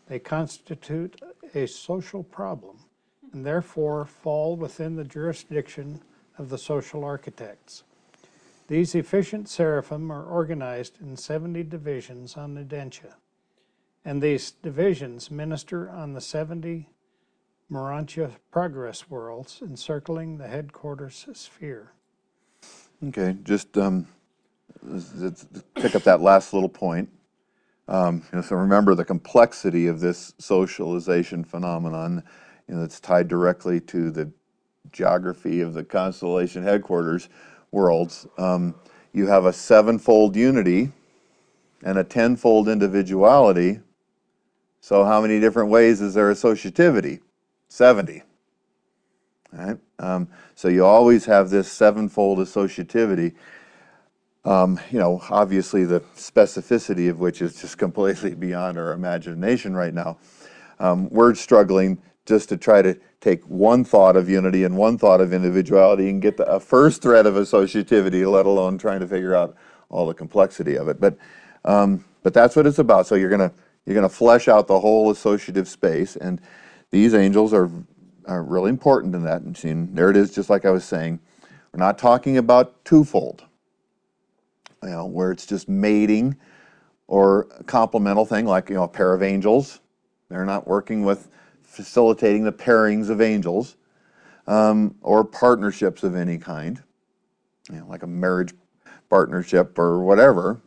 They constitute a social problem and therefore fall within the jurisdiction of the social architects. These efficient seraphim are organized in seventy divisions on Udentia, and these divisions minister on the seventy Morontia progress worlds encircling the headquarters sphere. Okay, just um, let's- let's pick up that last little point. Um, you know, so remember the complexity of this socialization phenomenon. You know, it's tied directly to the geography of the constellation headquarters worlds. Um, you have a sevenfold unity and a tenfold individuality. So how many different ways is there associativity? seventy. All right? Um, so you always have this sevenfold associativity. Um, you know, obviously the specificity of which is just completely beyond our imagination right now. Um, we're struggling just to try to take one thought of unity and one thought of individuality and get the, a first thread of associativity, let alone trying to figure out all the complexity of it. But, um, but that's what it's about. So you're gonna you're gonna flesh out the whole associative space, and these angels are are really important in that. And seeing there it is, just like I was saying, we're not talking about twofold. You know, where it's just mating or a complemental thing, like, you know, a pair of angels. They're not working with facilitating the pairings of angels, um, or partnerships of any kind, you know, like a marriage partnership or whatever.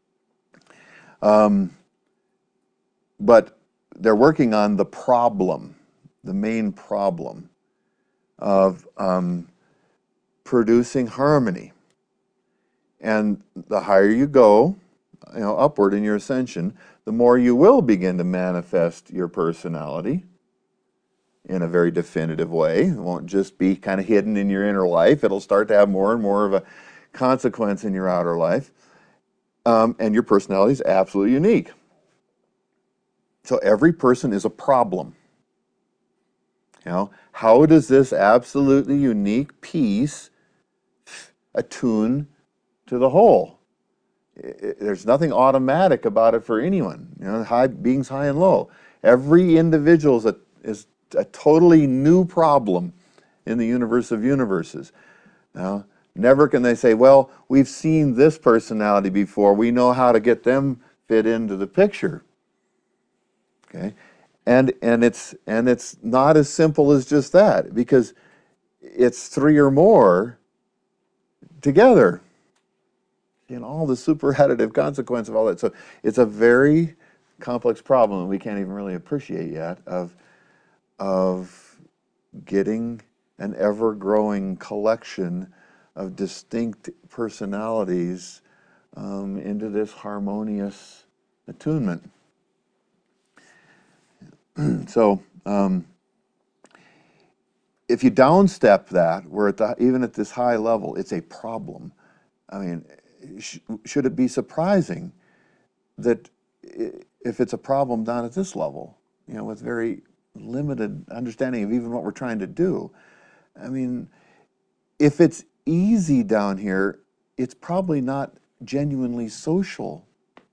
Um, but they're working on the problem, the main problem of um, producing harmony. And the higher you go, you know, upward in your ascension, the more you will begin to manifest your personality in a very definitive way. It won't just be kind of hidden in your inner life. It'll start to have more and more of a consequence in your outer life. Um, and your personality is absolutely unique. So every person is a problem. You know, how does this absolutely unique piece attune to the whole? It, there's nothing automatic about it for anyone. You know, high beings high and low. Every individual is a, is a totally new problem in the universe of universes. Now, never can they say, well, we've seen this personality before. We know how to get them fit into the picture. Okay, and and it's and it's not as simple as just that, because it's three or more together. And all the super additive consequence of all that. So it's a very complex problem that we can't even really appreciate yet, of, of getting an ever-growing collection of distinct personalities um, into this harmonious attunement. So um, if you downstep that, we're at the, even at this high level, it's a problem. I mean, sh should it be surprising that if it's a problem down at this level, you know, with very limited understanding of even what we're trying to do? I mean, if it's easy down here, it's probably not genuinely social.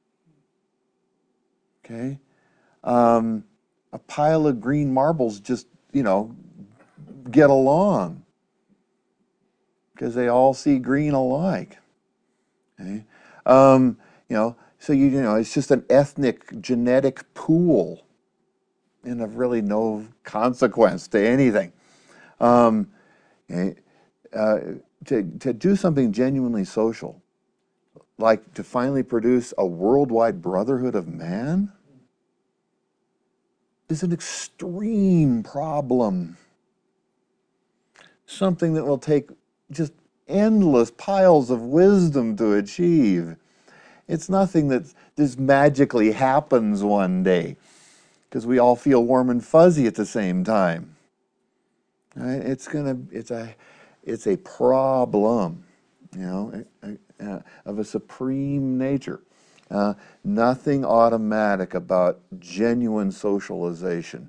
Okay? Um, a pile of green marbles just, you know, get along because they all see green alike. Okay? Um, you know, so you, you know, it's just an ethnic genetic pool and of really no consequence to anything. Um, okay? uh, to, to do something genuinely social, like to finally produce a worldwide brotherhood of man, is an extreme problem. Something that will take just endless piles of wisdom to achieve. It's nothing that just magically happens one day because we all feel warm and fuzzy at the same time. Right? It's gonna, it's a, it's a problem, you know, uh, of a supreme nature. Uh, nothing automatic about genuine socialization.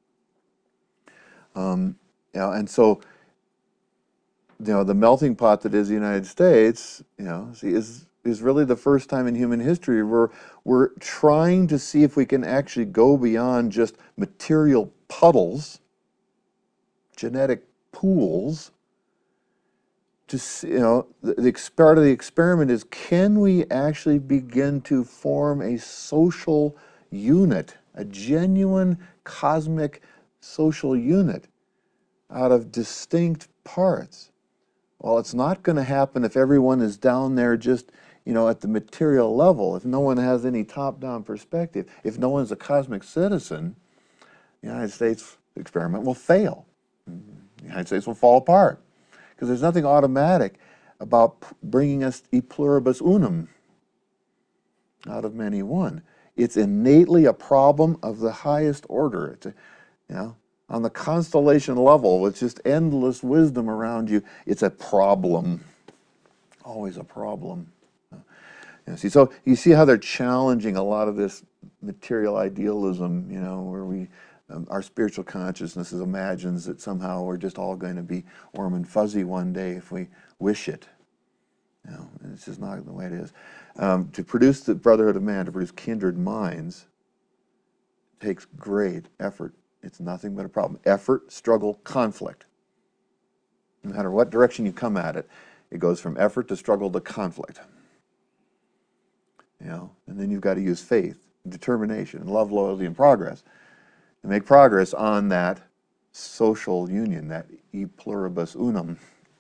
Um, you know, and so, you know, the melting pot that is the United States, you know, see, is is really the first time in human history where we're trying to see if we can actually go beyond just material puddles, genetic pools, to see, you know, the, the part of the experiment is, can we actually begin to form a social unit, a genuine cosmic social unit out of distinct parts? Well, it's not going to happen if everyone is down there just, you know, at the material level, if no one has any top-down perspective, if no one's a cosmic citizen. The United States experiment will fail. The United States will fall apart, because there's nothing automatic about bringing us e pluribus unum, out of many one. It's innately a problem of the highest order. It's a, you know, on the constellation level, with just endless wisdom around you, it's a problem, always a problem. You know, see, so you see how they're challenging a lot of this material idealism, you know, where we, um, our spiritual consciousness imagines that somehow we're just all going to be warm and fuzzy one day if we wish it. You know, and it's just not the way it is. Um, to produce the brotherhood of man, to produce kindred minds, takes great effort. It's nothing but a problem. Effort, struggle, conflict. No matter what direction you come at it, it goes from effort to struggle to conflict. You know, and then you've got to use faith, determination, love, loyalty, and progress to make progress on that social union, that e pluribus unum.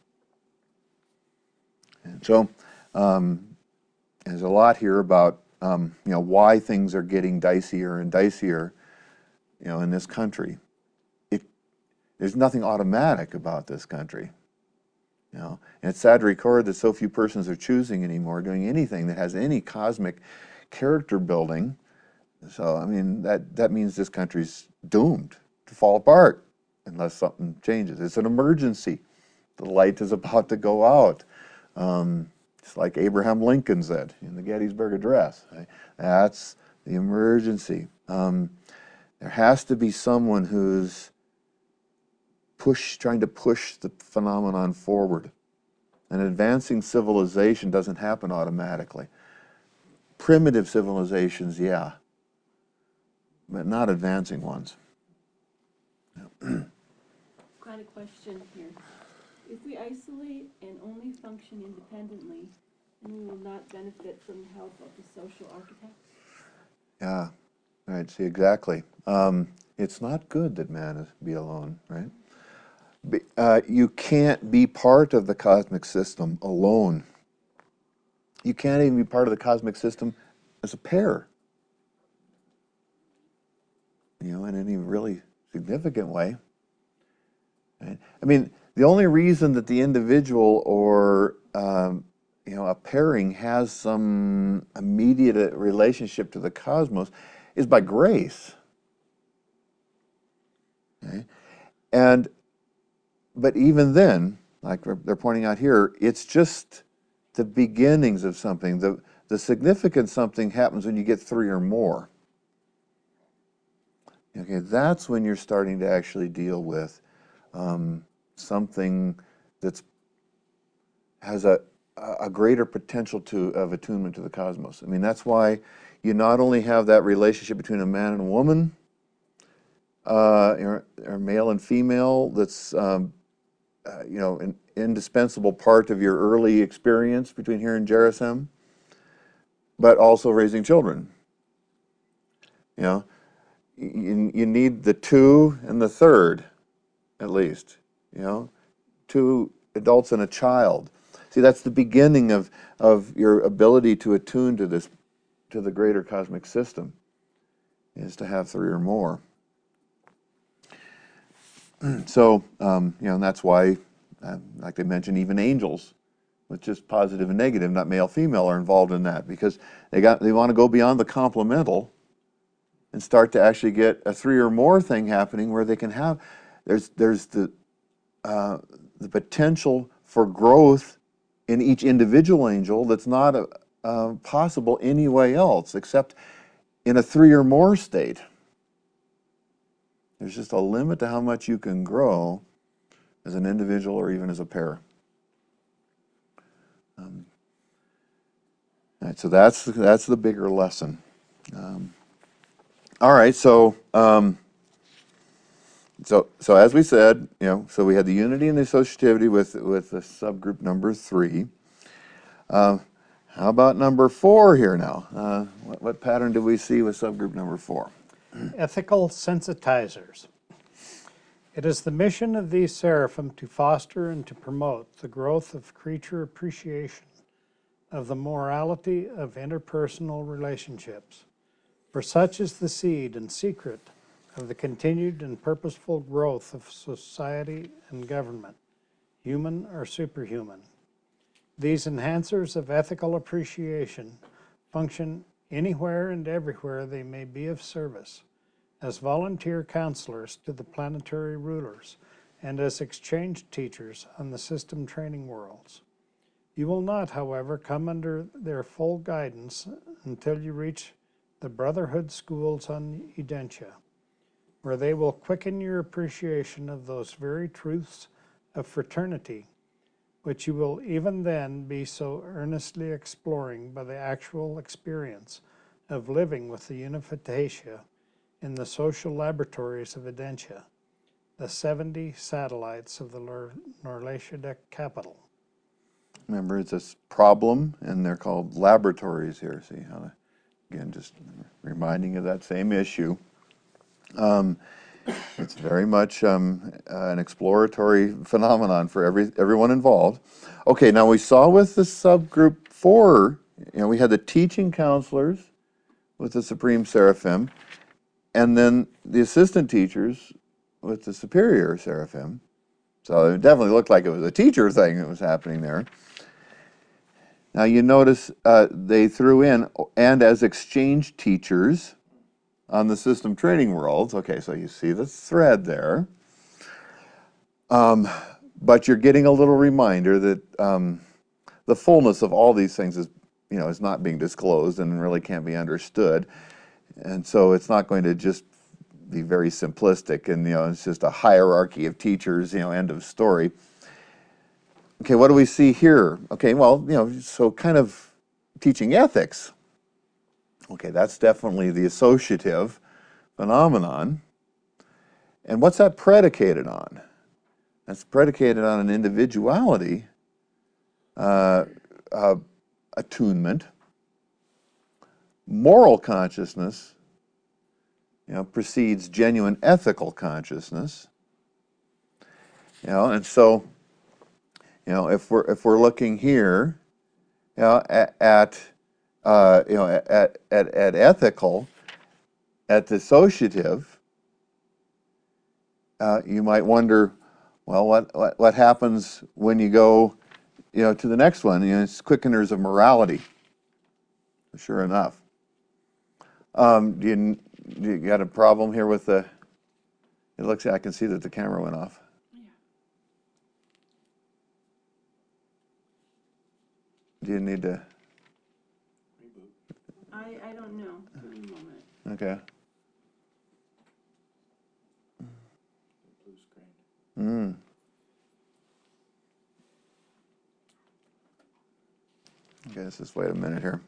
And so, um, there's a lot here about um, you know, why things are getting dicier and dicier, you know, in this country. It, there's nothing automatic about this country. You know, and it's sad to record that so few persons are choosing anymore, doing anything that has any cosmic character building. So, I mean, that, that means this country's doomed to fall apart unless something changes. It's an emergency. The light is about to go out. Um, it's like Abraham Lincoln said in the Gettysburg Address. Right? That's the emergency. Um, there has to be someone who's push, trying to push the phenomenon forward. An advancing civilization doesn't happen automatically. Primitive civilizations, yeah, but not advancing ones. Got a question here. If we isolate and only function independently, then we will not benefit from the help of the social architect? Yeah, right, see, exactly. Um, it's not good that man is be alone, right? Be, uh, you can't be part of the cosmic system alone. You can't even be part of the cosmic system as a pair, you know, in any really significant way. Right? I mean, the only reason that the individual or um, you know, a pairing has some immediate relationship to the cosmos is by grace. Okay? And but even then, like they're pointing out here, it's just the beginnings of something. The the significant something happens when you get three or more. Okay, that's when you're starting to actually deal with um, something that's has a a greater potential to of attunement to the cosmos. I mean, that's why you not only have that relationship between a man and a woman, uh, or, or male and female, that's um, uh, you know, an indispensable part of your early experience between here and Gerizim, but also raising children. You know, you, you need the two and the third, at least. You know, two adults and a child. See, that's the beginning of, of your ability to attune to this, to the greater cosmic system, is to have three or more. So, um, you know, and that's why, uh, like they mentioned, even angels, with just positive and negative, not male, female, are involved in that, because they got they want to go beyond the complemental and start to actually get a three or more thing happening where they can have, there's there's the uh, the potential for growth in each individual angel that's not uh, uh, possible anyway else except in a three or more state. There's just a limit to how much you can grow as an individual or even as a pair. Um, right, so that's that's the bigger lesson. Um, all right, so um, so so as we said, you know, so we had the unity and the associativity with with the subgroup number three. Uh, how about number four here now? Uh, what, what pattern do we see with subgroup number four? Ethical sensitizers. It is the mission of these seraphim to foster and to promote the growth of creature appreciation of the morality of interpersonal relationships. For such is the seed and secret of the continued and purposeful growth of society and government, human or superhuman. These enhancers of ethical appreciation function anywhere and everywhere they may be of service, as volunteer counselors to the planetary rulers, and as exchange teachers on the system training worlds. You will not, however, come under their full guidance until you reach the Brotherhood schools on Edentia, where they will quicken your appreciation of those very truths of fraternity, which you will even then be so earnestly exploring by the actual experience of living with the Unificatia in the social laboratories of Edentia, the seventy satellites of the Norlatia capital. Remember, it's a problem, and they're called laboratories here. See how, to, again, just reminding of that same issue. Um, it's very much um, uh, an exploratory phenomenon for every everyone involved. Okay, now we saw with the subgroup four, you know, we had the teaching counselors with the Supreme Seraphim, and then the assistant teachers with the Superior Seraphim. So it definitely looked like it was a teacher thing that was happening there. Now you notice uh, they threw in, and as exchange teachers on the system training worlds. Okay, so you see the thread there. Um, but you're getting a little reminder that um, the fullness of all these things is, you know, is not being disclosed and really can't be understood. And so it's not going to just be very simplistic and, you know, it's just a hierarchy of teachers, you know, end of story. Okay, what do we see here? Okay, well, you know, so kind of teaching ethics. Okay, that's definitely the associative phenomenon. And what's that predicated on? That's predicated on an individuality, uh, uh, attunement, moral consciousness, you know, precedes genuine ethical consciousness. You know, and so, you know, if we're if we're looking here, you know, at, at uh, you know, at, at at ethical, at dissociative, uh, you might wonder, well, what, what what happens when you go, you know, to the next one? You know, it's quickeners of morality. Sure enough. Um, do you do you got a problem here with the? It looks like I can see that the camera went off. Yeah. Do you need to? I, I don't know. Give me a moment. Okay. Mm. Okay, let's just wait a minute here.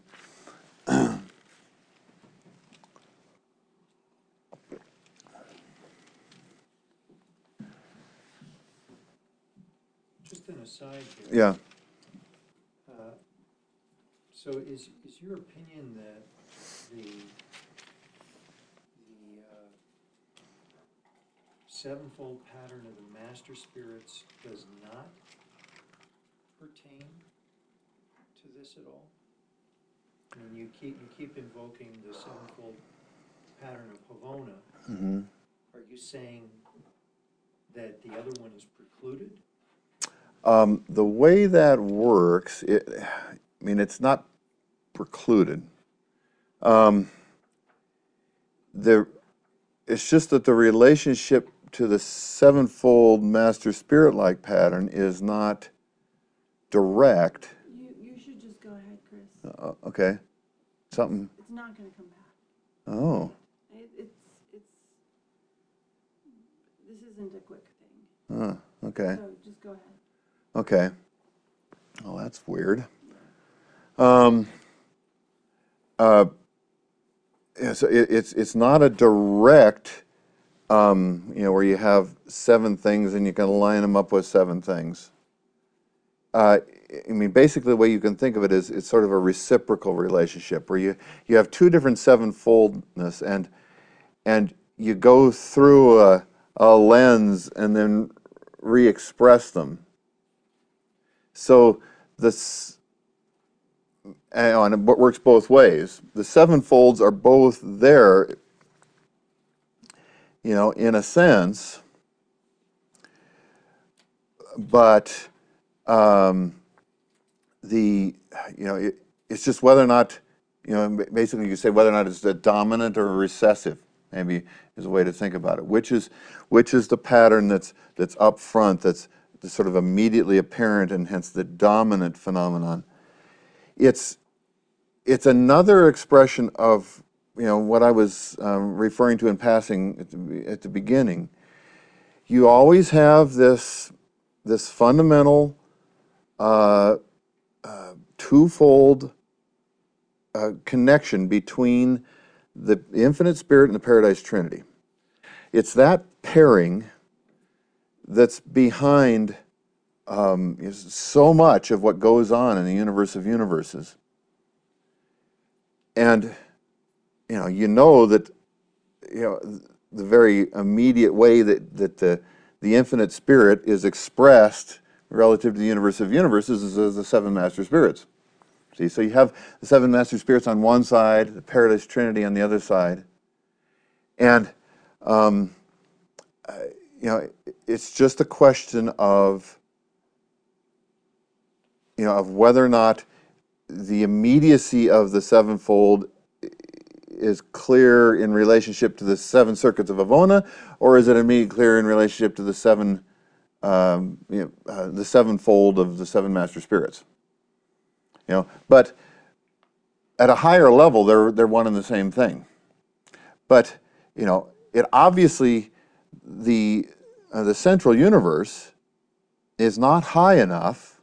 Just an aside here. Yeah. Uh, So is, is your opinion that the, the uh, sevenfold pattern of the master spirits does not pertain to this at all? I mean, you keep, you keep invoking the sevenfold pattern of Havona. Mm-hmm. Are you saying that the other one is precluded? Um, the way that works, it, I mean, it's not precluded. Um, the, it's just that the relationship to the sevenfold master spirit-like pattern is not direct. You, you should just go ahead, Chris. Uh, okay, something. It's not gonna come back. Oh, It, it's, it's, this isn't a quick thing. uh, okay, So just go ahead. okay. Oh, that's weird. Um, uh, yeah, so it, it's it's not a direct, um, you know, where you have seven things and you can line them up with seven things. Uh, I mean, basically, the way you can think of it is it's sort of a reciprocal relationship where you you have two different sevenfoldness, and and you go through a, a lens and then re-express them. So this. And it works both ways. The sevenfolds are both there, you know, in a sense, but um, the, you know, it, it's just whether or not, you know, basically you say whether or not it's a dominant or a recessive, maybe is a way to think about it. Which is, which is the pattern that's that's up front, that's, that's sort of immediately apparent, and hence the dominant phenomenon. It's It's another expression of, you know, what I was um, referring to in passing at the, at the beginning. You always have this this fundamental uh, uh, twofold uh, connection between the infinite spirit and the Paradise Trinity. It's that pairing that's behind um, so much of what goes on in the universe of universes. And, you know, you know that, you know, the very immediate way that, that the, the infinite spirit is expressed relative to the universe of universes is as the seven master spirits. See, so you have the seven master spirits on one side, the Paradise Trinity on the other side. And, um, uh, you know, it's just a question of, you know, of whether or not the immediacy of the sevenfold is clear in relationship to the seven circuits of Avona, or is it immediately clear in relationship to the seven, um, you know, uh, the sevenfold of the seven master spirits? You know, but at a higher level, they're they're one and the same thing. But you know, it obviously the uh, the central universe is not high enough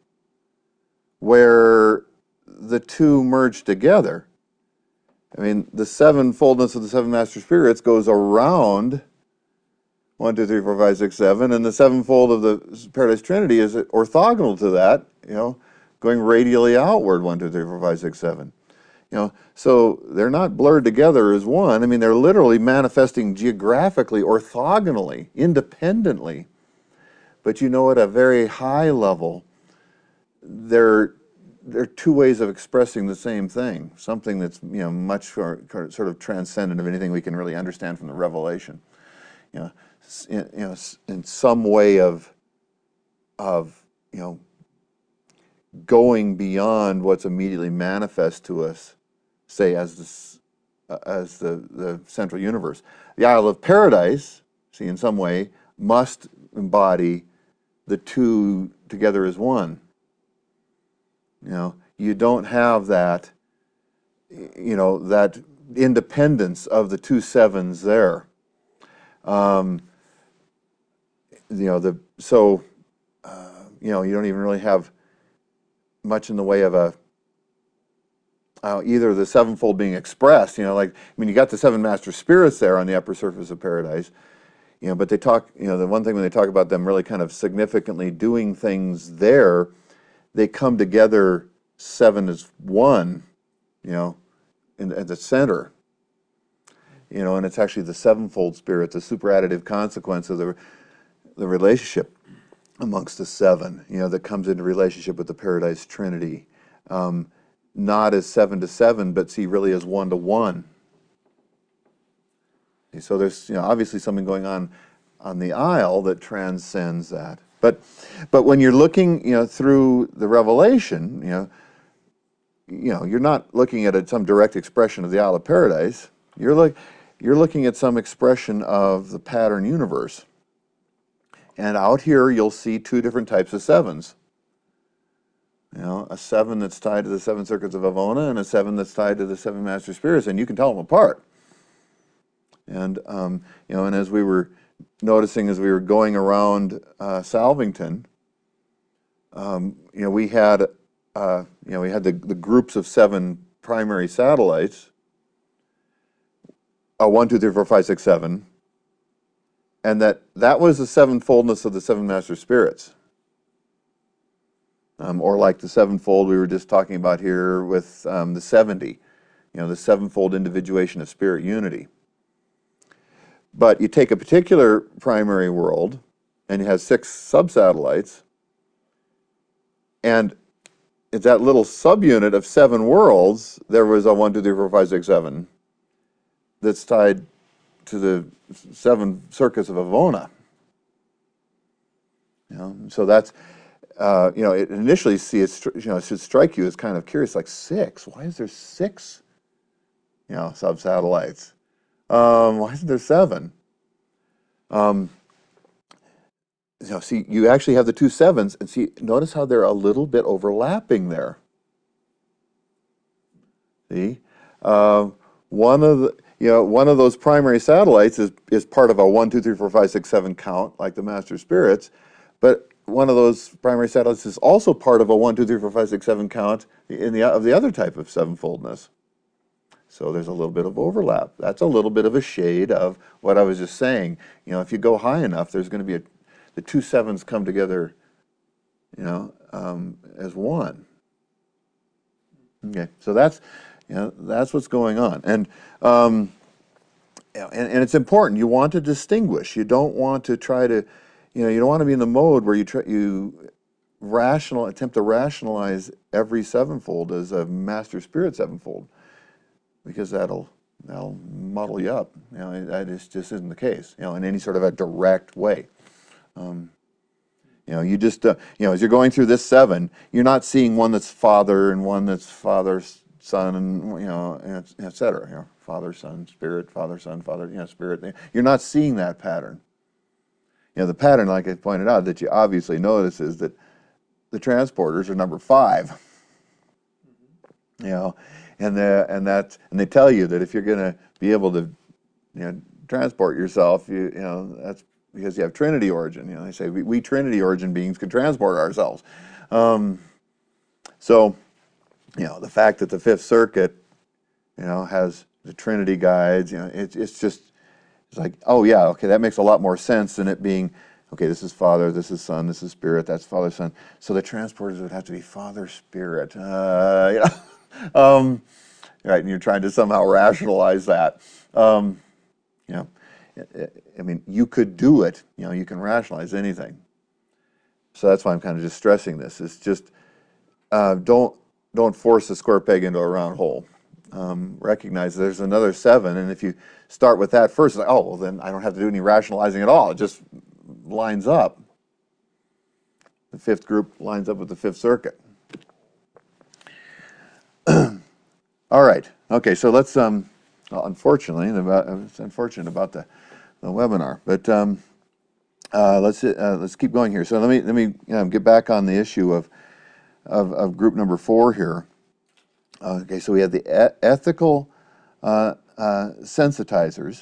where the two merge together. I mean, the sevenfoldness of the seven master spirits goes around one, two, three, four, five, six, seven, and the sevenfold of the Paradise Trinity is orthogonal to that, you know, going radially outward, one, two, three, four, five, six, seven. You know, so they're not blurred together as one. I mean, they're literally manifesting geographically, orthogonally, independently. But you know, at a very high level, they're there are two ways of expressing the same thing, something that's, you know, much sort of transcendent of anything we can really understand from the revelation. You know, in, you know, in some way of, of, you know, going beyond what's immediately manifest to us, say as this, uh, as the, the central universe. The Isle of Paradise, see, in some way, must embody the two together as one. You know, you don't have that, you know, that independence of the two sevens there. Um, you know, the so, uh, you know, you don't even really have much in the way of a, uh, either the sevenfold being expressed, you know, like, I mean, you got the seven master spirits there on the upper surface of paradise, you know, but they talk, you know, the one thing when they talk about them really kind of significantly doing things there, they come together seven as one, you know, in, at the center, you know, and it's actually the sevenfold spirit, the superadditive consequence of the, the relationship amongst the seven, you know, that comes into relationship with the Paradise Trinity. Um, not as seven to seven, but see, really as one to one. So there's, you know, obviously something going on on the Isle that transcends that. But, but when you're looking, you know, through the revelation, you know, you know, you're not looking at a, some direct expression of the Isle of Paradise. You're look, you're looking at some expression of the pattern universe. And out here, you'll see two different types of sevens. You know, a seven that's tied to the seven circuits of Avona and a seven that's tied to the seven master spirits, and you can tell them apart. And, um, you know, and as we were noticing as we were going around uh, Salvington, um, you know, we had, uh, you know, we had the, the groups of seven primary satellites, uh, one, two, three, four, five, six, seven, and that that was the sevenfoldness of the seven master spirits. Um, or like the sevenfold we were just talking about here with um, the seventy, you know, the sevenfold individuation of spirit unity. But you take a particular primary world, and it has six subsatellites, and it's that little subunit of seven worlds, there was a one, two, three, four, five, six, seven that's tied to the seven circuits of Avona. You know, so that's, uh, you know, it initially see it, you know, it should strike you as kind of curious, like six. Why is there six, you know, subsatellites? Um, why isn't there seven? Um, you know, see, you actually have the two sevens, and see, notice how they're a little bit overlapping there. See, uh, one of the, you know, one of those primary satellites is is part of a one, two, three, four, five, six, seven count, like the master spirits, but one of those primary satellites is also part of a one, two, three, four, five, six, seven count in the of the other type of sevenfoldness. So there's a little bit of overlap. That's a little bit of a shade of what I was just saying. You know, if you go high enough, there's going to be a, the two sevens come together, you know, um, as one. Okay, so that's, you know, that's what's going on, and, um, you know, and and it's important. You want to distinguish. You don't want to try to, you know, you don't want to be in the mode where you try you rational attempt to rationalize every sevenfold as a master spirit sevenfold, because that'll that'll muddle you up. You know, that is just isn't the case. You know, in any sort of a direct way. Um, you know, you just uh, you know, as you're going through this seven, you're not seeing one that's father and one that's father, son, and you know, and et cetera. You know, father, son, spirit, father, son, father, you know, spirit. You're not seeing that pattern. You know, the pattern, like I pointed out, that you obviously notice is that the transporters are number five. You know, and the and that and they tell you that if you're going to be able to, you know, transport yourself, you you know, that's because you have Trinity origin. You know, they say we, we Trinity origin beings can transport ourselves. Um, so, you know, the fact that the Fifth Circuit, you know, has the Trinity guides, you know, it's it's just it's like, oh yeah, okay, that makes a lot more sense than it being, okay, this is Father, this is Son, this is Spirit, that's Father, Son. So the transporters would have to be Father, Spirit. Uh, you know, um, right, and you're trying to somehow rationalize that. Um, you know, I mean, you could do it. You know, you can rationalize anything. So that's why I'm kind of just stressing this. It's just uh, don't don't force a square peg into a round hole. Um, recognize there's another seven, and if you start with that first, it's like, oh, well, then I don't have to do any rationalizing at all. It just lines up. The fifth group lines up with the Fifth Circuit. All right. Okay. So let's. Um, well, unfortunately, about, it's unfortunate about the, the webinar, but um, uh, let's uh, let's keep going here. So let me let me you know, get back on the issue of of, of group number four here. Uh, okay. So we have the e- ethical uh, uh, sensitizers,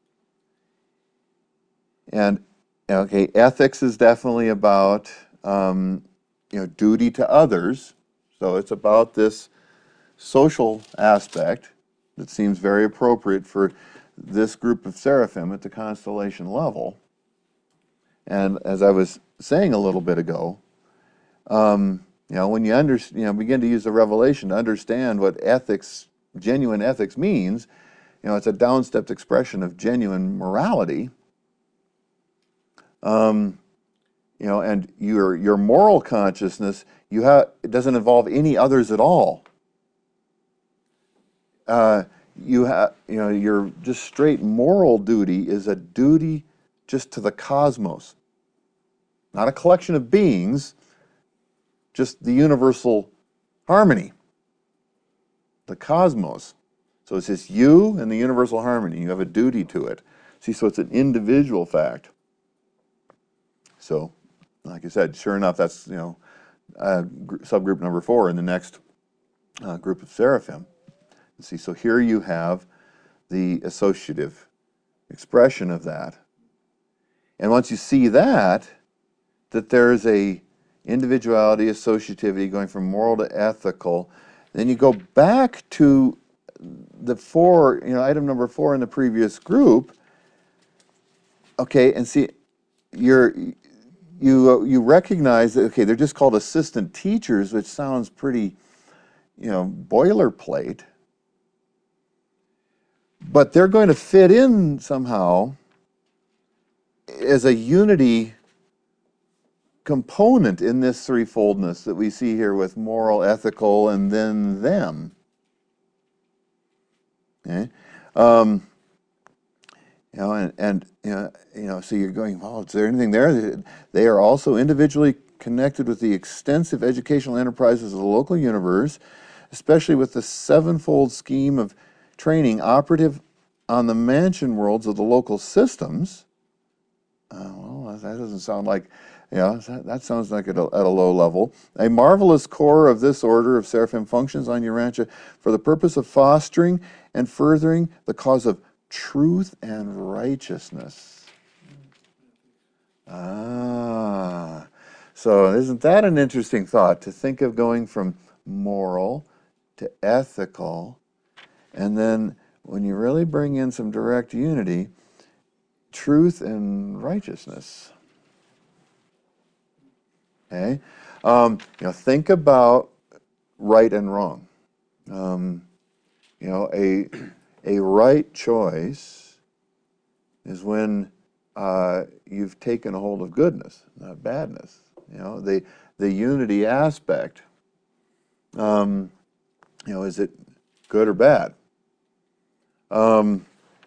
and okay, ethics is definitely about um, you know, duty to others. So it's about this social aspect that seems very appropriate for this group of seraphim at the constellation level. And as I was saying a little bit ago, um, you know, when you under, you know, begin to use the revelation to understand what ethics, genuine ethics means, you know, it's a downstepped expression of genuine morality. Um, you know, and your your moral consciousness, you have it doesn't involve any others at all. Uh, you have, you know, your just straight moral duty is a duty just to the cosmos, not a collection of beings, just the universal harmony, the cosmos. So it's just you and the universal harmony. You have a duty to it. See, so it's an individual fact. So, like I said, sure enough, that's, you know, uh, gr- subgroup number four in the next uh, group of seraphim. See, so here you have the associative expression of that. And once you see that, that there's a individuality, associativity, going from moral to ethical, then you go back to the four, you know, item number four in the previous group, okay, and see, you're, you, uh, you recognize that, okay, they're just called assistant teachers, which sounds pretty, you know, boilerplate, but they're going to fit in somehow as a unity component in this threefoldness that we see here with moral, ethical, and then them. Okay, um, you know, and, and you know, you know, so you're going, well, is there anything there? They are also individually connected with the extensive educational enterprises of the local universe, especially with the sevenfold scheme of training operative on the mansion worlds of the local systems. Uh, well, that doesn't sound like, yeah, that, that sounds like at a, at a low level. A marvelous core of this order of seraphim functions on Urantia for the purpose of fostering and furthering the cause of truth and righteousness. Ah, so isn't that an interesting thought, to think of going from moral to ethical, and then when you really bring in some direct unity, truth and righteousness. Okay, um, you know, think about right and wrong. Um, you know, a a right choice is when uh, you've taken a hold of goodness, not badness. You know, the the unity aspect. Um, you know, is it good or bad? Um,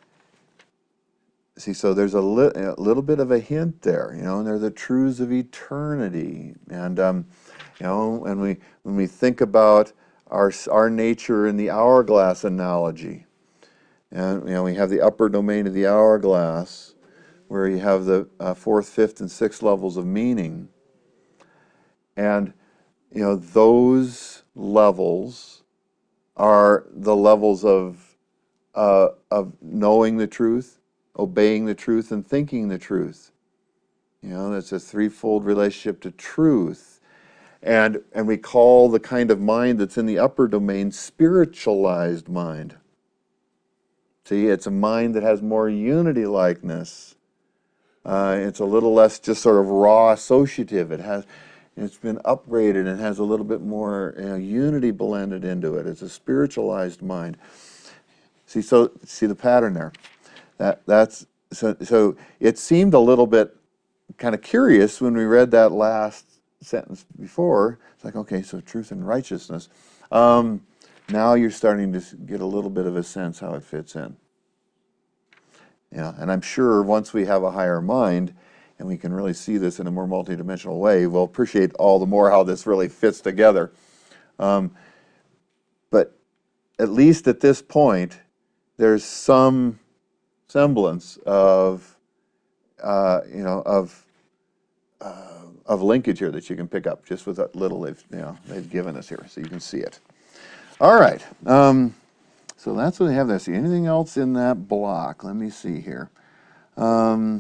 See, so there's a, li a little bit of a hint there, you know, and they're the truths of eternity. And, um, you know, when we, when we think about our, our nature in the hourglass analogy, and, you know, we have the upper domain of the hourglass, where you have the uh, fourth, fifth, and sixth levels of meaning. And, you know, those levels are the levels of, uh, of knowing the truth, obeying the truth, and thinking the truth. You know, that's a threefold relationship to truth. And, and we call the kind of mind that's in the upper domain spiritualized mind. See, it's a mind that has more unity likeness. Uh, it's a little less just sort of raw associative. It has, it's been upgraded and has a little bit more, you know, unity blended into it. It's a spiritualized mind. See, so see the pattern there. That that's so. So it seemed a little bit kind of curious when we read that last sentence before. It's like, okay, so truth and righteousness. Um, now you're starting to get a little bit of a sense how it fits in. Yeah, and I'm sure once we have a higher mind and we can really see this in a more multidimensional way, we'll appreciate all the more how this really fits together. Um, but at least at this point, there's some semblance of, uh, you know, of uh, of linkage here that you can pick up just with that little they've, you know, they've given us here, so you can see it. All right, um, so that's what they have there. See anything else in that block? Let me see here. Um,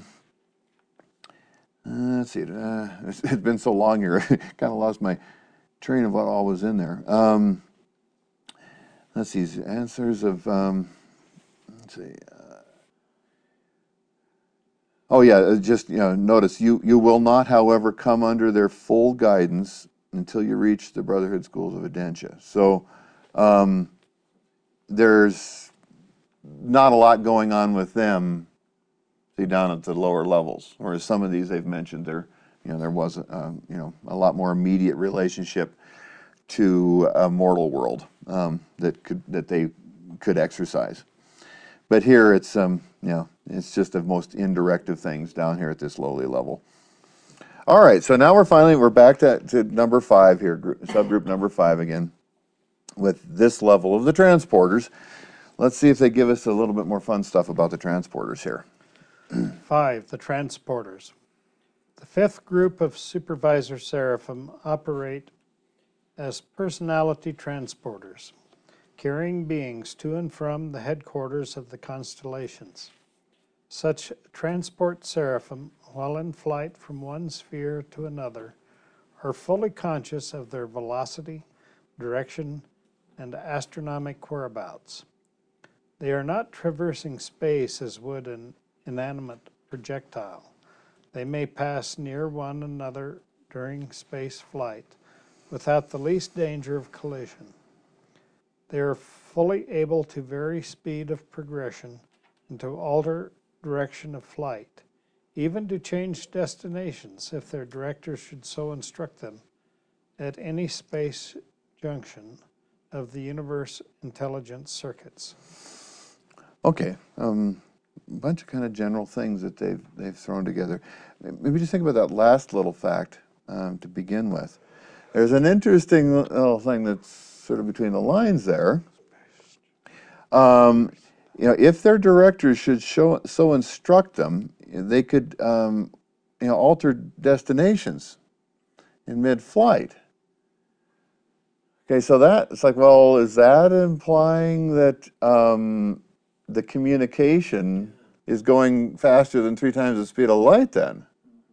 uh, let's see. Uh, it's, it's been so long here, kind of lost my train of what all was in there. Um, let's see. Answers of. Um, let's see. Oh yeah, just, you know, notice you you will not, however, come under their full guidance until you reach the Brotherhood Schools of Adentia. So um, there's not a lot going on with them, see, down at the lower levels. Whereas some of these they've mentioned, there, you know, there was um, you know, a lot more immediate relationship to a mortal world um, that could that they could exercise. But here it's, um, you know, it's just the most indirect of things down here at this lowly level. All right, so now we're finally, we're back to, to number five here, group, subgroup number five again, with this level of the transporters. Let's see if they give us a little bit more fun stuff about the transporters here. Five, the transporters. The fifth group of supervisor seraphim operate as personality transporters, carrying beings to and from the headquarters of the constellations. Such transport seraphim, while in flight from one sphere to another, are fully conscious of their velocity, direction, and astronomic whereabouts. They are not traversing space as would an inanimate projectile. They may pass near one another during space flight without the least danger of collision. They are fully able to vary speed of progression and to alter direction of flight, even to change destinations if their directors should so instruct them at any space junction of the universe intelligence circuits. Okay, um, a bunch of kind of general things that they've they've thrown together. Maybe just think about that last little fact um, to begin with. There's an interesting little thing that's sort of between the lines there. Um, you know, if their directors should show, so instruct them, they could, um, you know, alter destinations in mid-flight. Okay, so that it's like, well, is that implying that um, the communication is going faster than three times the speed of light? Then,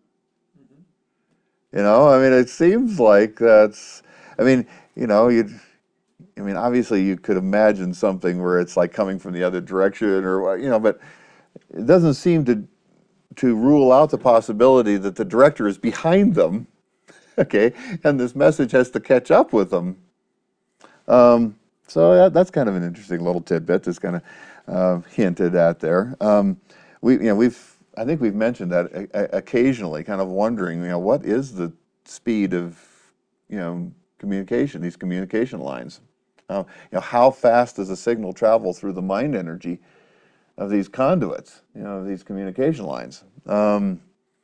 you know, I mean, it seems like that's. I mean, you know, you'd. I mean, obviously, you could imagine something where it's like coming from the other direction, or you know, but it doesn't seem to to rule out the possibility that the director is behind them. Okay, and this message has to catch up with them. Um, so that, that's kind of an interesting little tidbit that's kind of uh, hinted at there. Um, we, you know, we've, I think we've mentioned that a, a, occasionally, kind of wondering, you know, what is the speed of, you know, communication, these communication lines? Uh, you know, how fast does a signal travel through the mind energy of these conduits, you know, these communication lines? Um,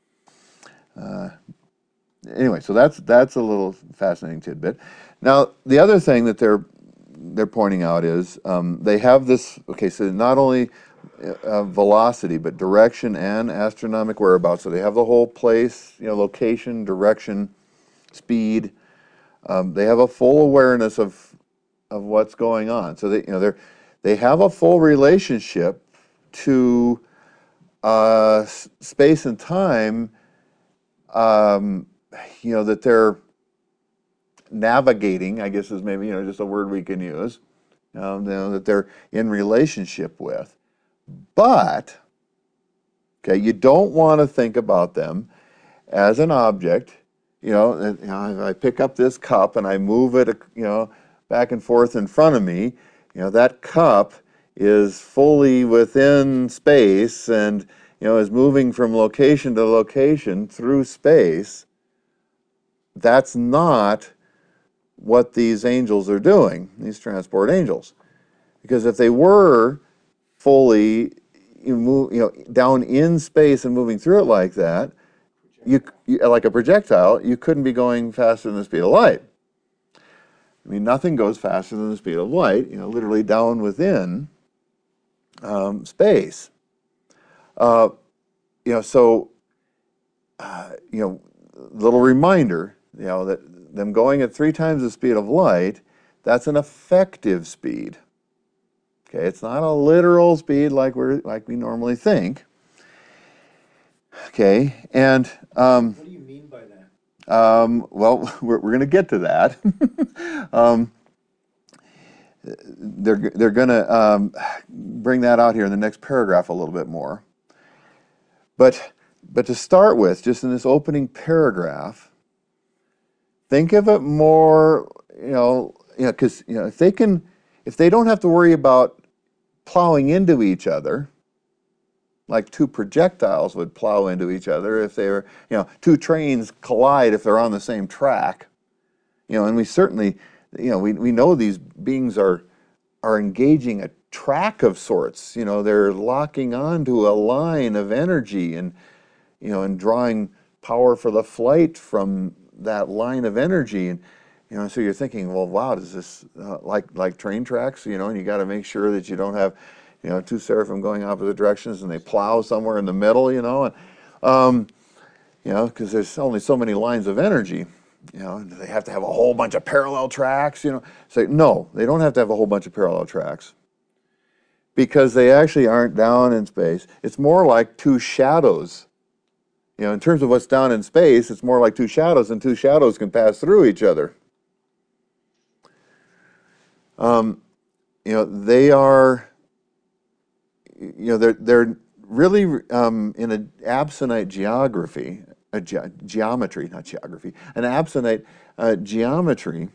uh, Anyway, so that's that's a little fascinating tidbit. Now, the other thing that they're they're pointing out is um, they have this. Okay, so not only uh, velocity, but direction and astronomic whereabouts. So they have the whole place, you know, location, direction, speed. Um, they have a full awareness of of what's going on. So they, you know, they're they have a full relationship to uh, s- space and time. Um, you know, that they're navigating, I guess is maybe, you know, just a word we can use, um, you know, that they're in relationship with. But, okay, you don't want to think about them as an object. You know, and, you know, if I pick up this cup and I move it, you know, back and forth in front of me, you know, that cup is fully within space and, you know, is moving from location to location through space. That's not what these angels are doing, these transport angels. Because if they were fully you move, you know, down in space and moving through it like that, you, you like a projectile, you couldn't be going faster than the speed of light. I mean, nothing goes faster than the speed of light, you know, literally down within um, space. Uh, you know, so, uh, you know, little reminder, you know, that them going at three times the speed of light, that's an effective speed. Okay, it's not a literal speed like we're like we normally think. Okay, and um, What do you mean by that? um, well, we're we're going to get to that. um, they're they're going to um, bring that out here in the next paragraph a little bit more. But but to start with, just in this opening paragraph, think of it more, you know, you know, because you know if they can, if they don't have to worry about plowing into each other, like two projectiles would plow into each other if they were, you know, two trains collide if they're on the same track, you know, and we certainly, you know, we we know these beings are are engaging a track of sorts, you know, they're locking onto a line of energy and, you know, and drawing power for the flight from that line of energy. And, you know, so you're thinking, well, wow, does this, uh, like like train tracks, you know, and you got to make sure that you don't have, you know, two seraphim going opposite directions and they plow somewhere in the middle, you know, and, um, you know, because there's only so many lines of energy, you know, do they have to have a whole bunch of parallel tracks, you know? Say, no, they don't have to have a whole bunch of parallel tracks because they actually aren't down in space. It's more like two shadows. You know, in terms of what's down in space, it's more like two shadows, and two shadows can pass through each other. um, you know, they are, you know, they're, they're really um, in an absonite geography, a ge geometry, not geography, an absonite uh, geometry,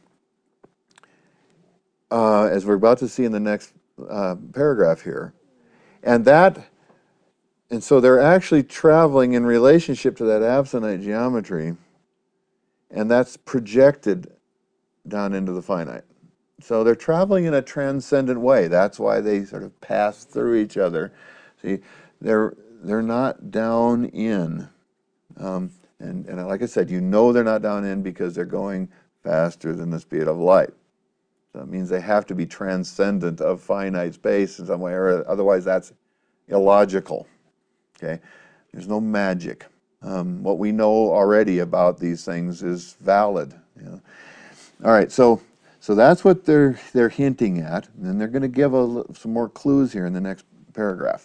uh, as we're about to see in the next uh, paragraph here. And that, and so they're actually traveling in relationship to that absonite geometry, and that's projected down into the finite. So they're traveling in a transcendent way. That's why they sort of pass through each other. See, they're they're not down in, um, and and like I said, you know they're not down in because they're going faster than the speed of light. So that means they have to be transcendent of finite space in some way, or otherwise that's illogical. Okay, there's no magic. Um, what we know already about these things is valid. You know? All right, so. So that's what they're they're hinting at, and then they're going to give a, some more clues here in the next paragraph.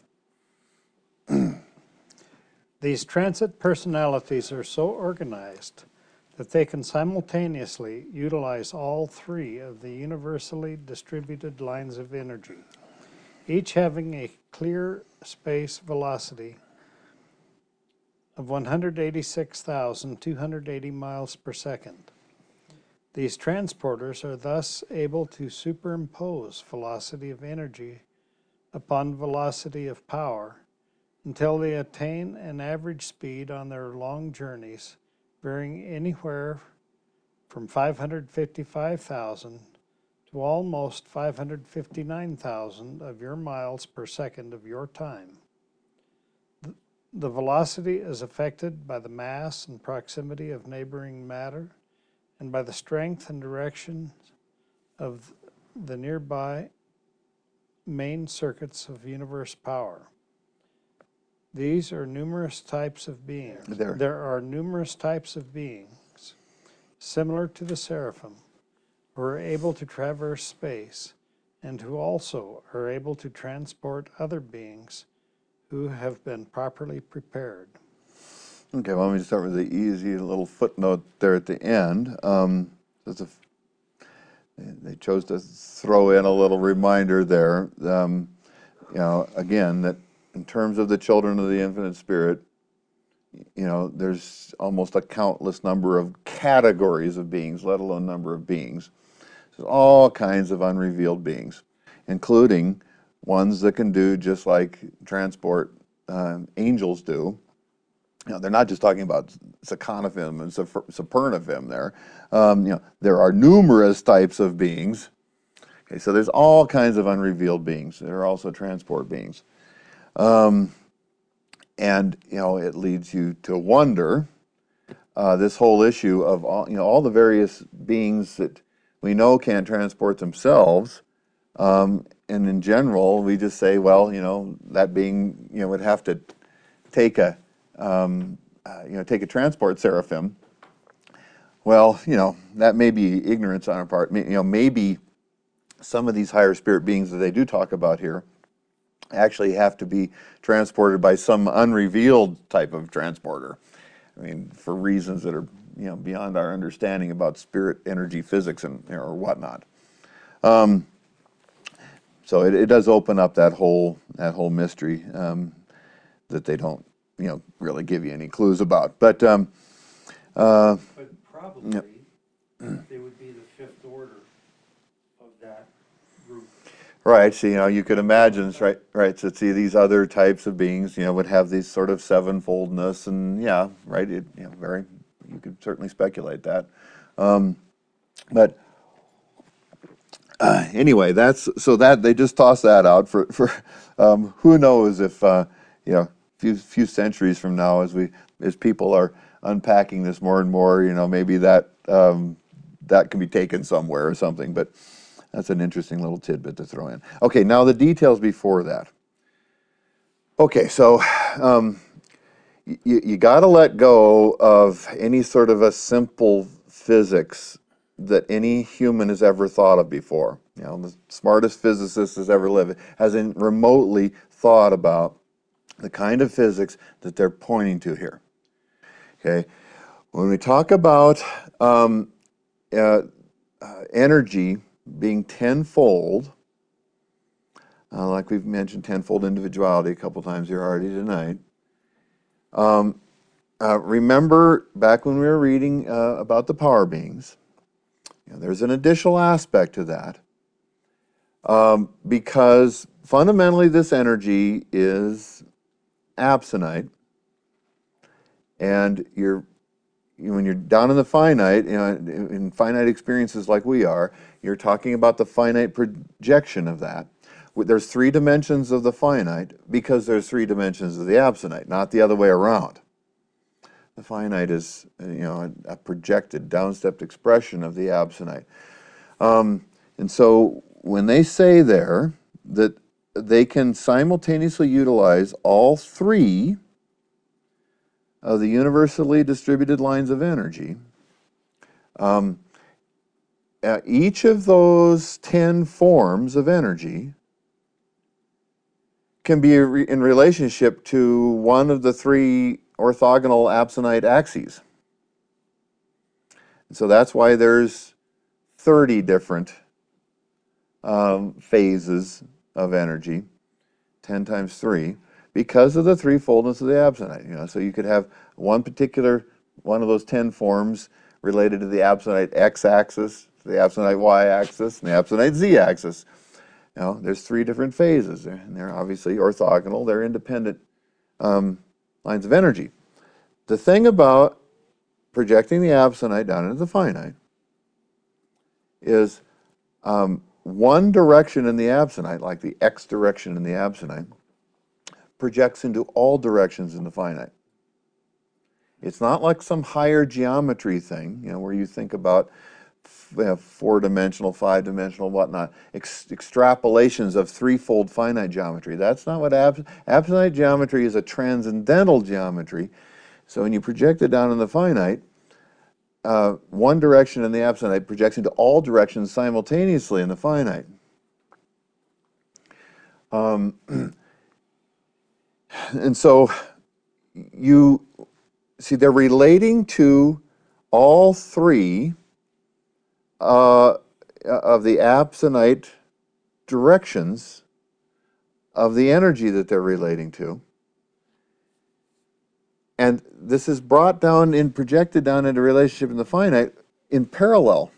These transit personalities are so organized that they can simultaneously utilize all three of the universally distributed lines of energy, each having a clear space velocity of one hundred eighty-six thousand two hundred eighty miles per second. These transporters are thus able to superimpose velocity of energy upon velocity of power until they attain an average speed on their long journeys varying anywhere from five hundred fifty-five thousand to almost five hundred fifty-nine thousand of your miles per second of your time. The velocity is affected by the mass and proximity of neighboring matter, and by the strength and direction of the nearby main circuits of universe power. These are numerous types of beings. There. There are numerous types of beings, similar to the seraphim, who are able to traverse space, and who also are able to transport other beings who have been properly prepared. Okay, well, let me start with the easy little footnote there at the end. Um, there's a, they chose to throw in a little reminder there, um, you know, again, that in terms of the children of the infinite spirit, you know, there's almost a countless number of categories of beings, let alone number of beings. There's all kinds of unrevealed beings, including ones that can do just like transport um, angels do. You know, they're not just talking about Saconophim and Supernophim there. Um, you know, there are numerous types of beings. Okay, so there's all kinds of unrevealed beings. There are also transport beings. Um, and, you know, it leads you to wonder uh, this whole issue of all, you know, all the various beings that we know can't transport themselves. Um, and in general, we just say, well, you know, that being, you know, would have to take a, Um, uh, you know, take a transport seraphim. Well, you know, that may be ignorance on our part. You know, maybe some of these higher spirit beings that they do talk about here actually have to be transported by some unrevealed type of transporter. I mean, for reasons that are, you know, beyond our understanding about spirit energy physics and, you know, or whatnot. Um, so it, it does open up that whole that whole mystery um, that they don't, you know, really give you any clues about. But um, uh, But probably, Yep. they would be the fifth order of that group. right, so, you know, you could imagine, right, right. So see, these other types of beings, you know, would have these sort of sevenfoldness, and yeah, right. It, you know, very, you could certainly speculate that. Um, but uh, anyway, that's so that they just toss that out for for um, who knows if uh, you know. Few few centuries from now, as we as people are unpacking this more and more, you know, maybe that um, that can be taken somewhere or something. But that's an interesting little tidbit to throw in. Okay, now the details before that. Okay, so um, you you got to let go of any sort of a simple physics that any human has ever thought of before. You know, the smartest physicist has ever lived hasn't remotely thought about the kind of physics that they're pointing to here. Okay, when we talk about um, uh, uh, energy being tenfold, uh, like we've mentioned, tenfold individuality a couple times here already tonight. Um, uh, remember back when we were reading uh, about the power beings, you know, there's an additional aspect to that. Um, because fundamentally this energy is absonite, and you're you, when you're down in the finite, you know, in finite experiences like we are, you're talking about the finite projection of that. There's three dimensions of the finite because there's three dimensions of the absonite, not the other way around. The finite is, you know, a, a projected, downstepped expression of the absonite. Um, and so when they say there that they can simultaneously utilize all three of the universally distributed lines of energy, um, uh, each of those ten forms of energy can be re in relationship to one of the three orthogonal absonite axes. And so that's why there's thirty different um, phases of energy, ten times three, because of the threefoldness of the absonite. You know, so you could have one particular one of those ten forms related to the absonite x-axis, the absonite y-axis, and the absonite z-axis. You know, there's three different phases, and they're obviously orthogonal. They're independent um, lines of energy. The thing about projecting the absonite down into the finite is um, one direction in the absonite, like the x direction in the absonite, projects into all directions in the finite. It's not like some higher geometry thing, you know, where you think about you know, four-dimensional, five-dimensional, whatnot, ex extrapolations of threefold finite geometry. That's not what abs absonite geometry is. A transcendental geometry. So when you project it down in the finite, uh, one direction in the absonite projects into all directions simultaneously in the finite. Um, and so you see they're relating to all three uh, of the absonite directions of the energy that they're relating to. And this is brought down and projected down into relationship in the finite in parallel.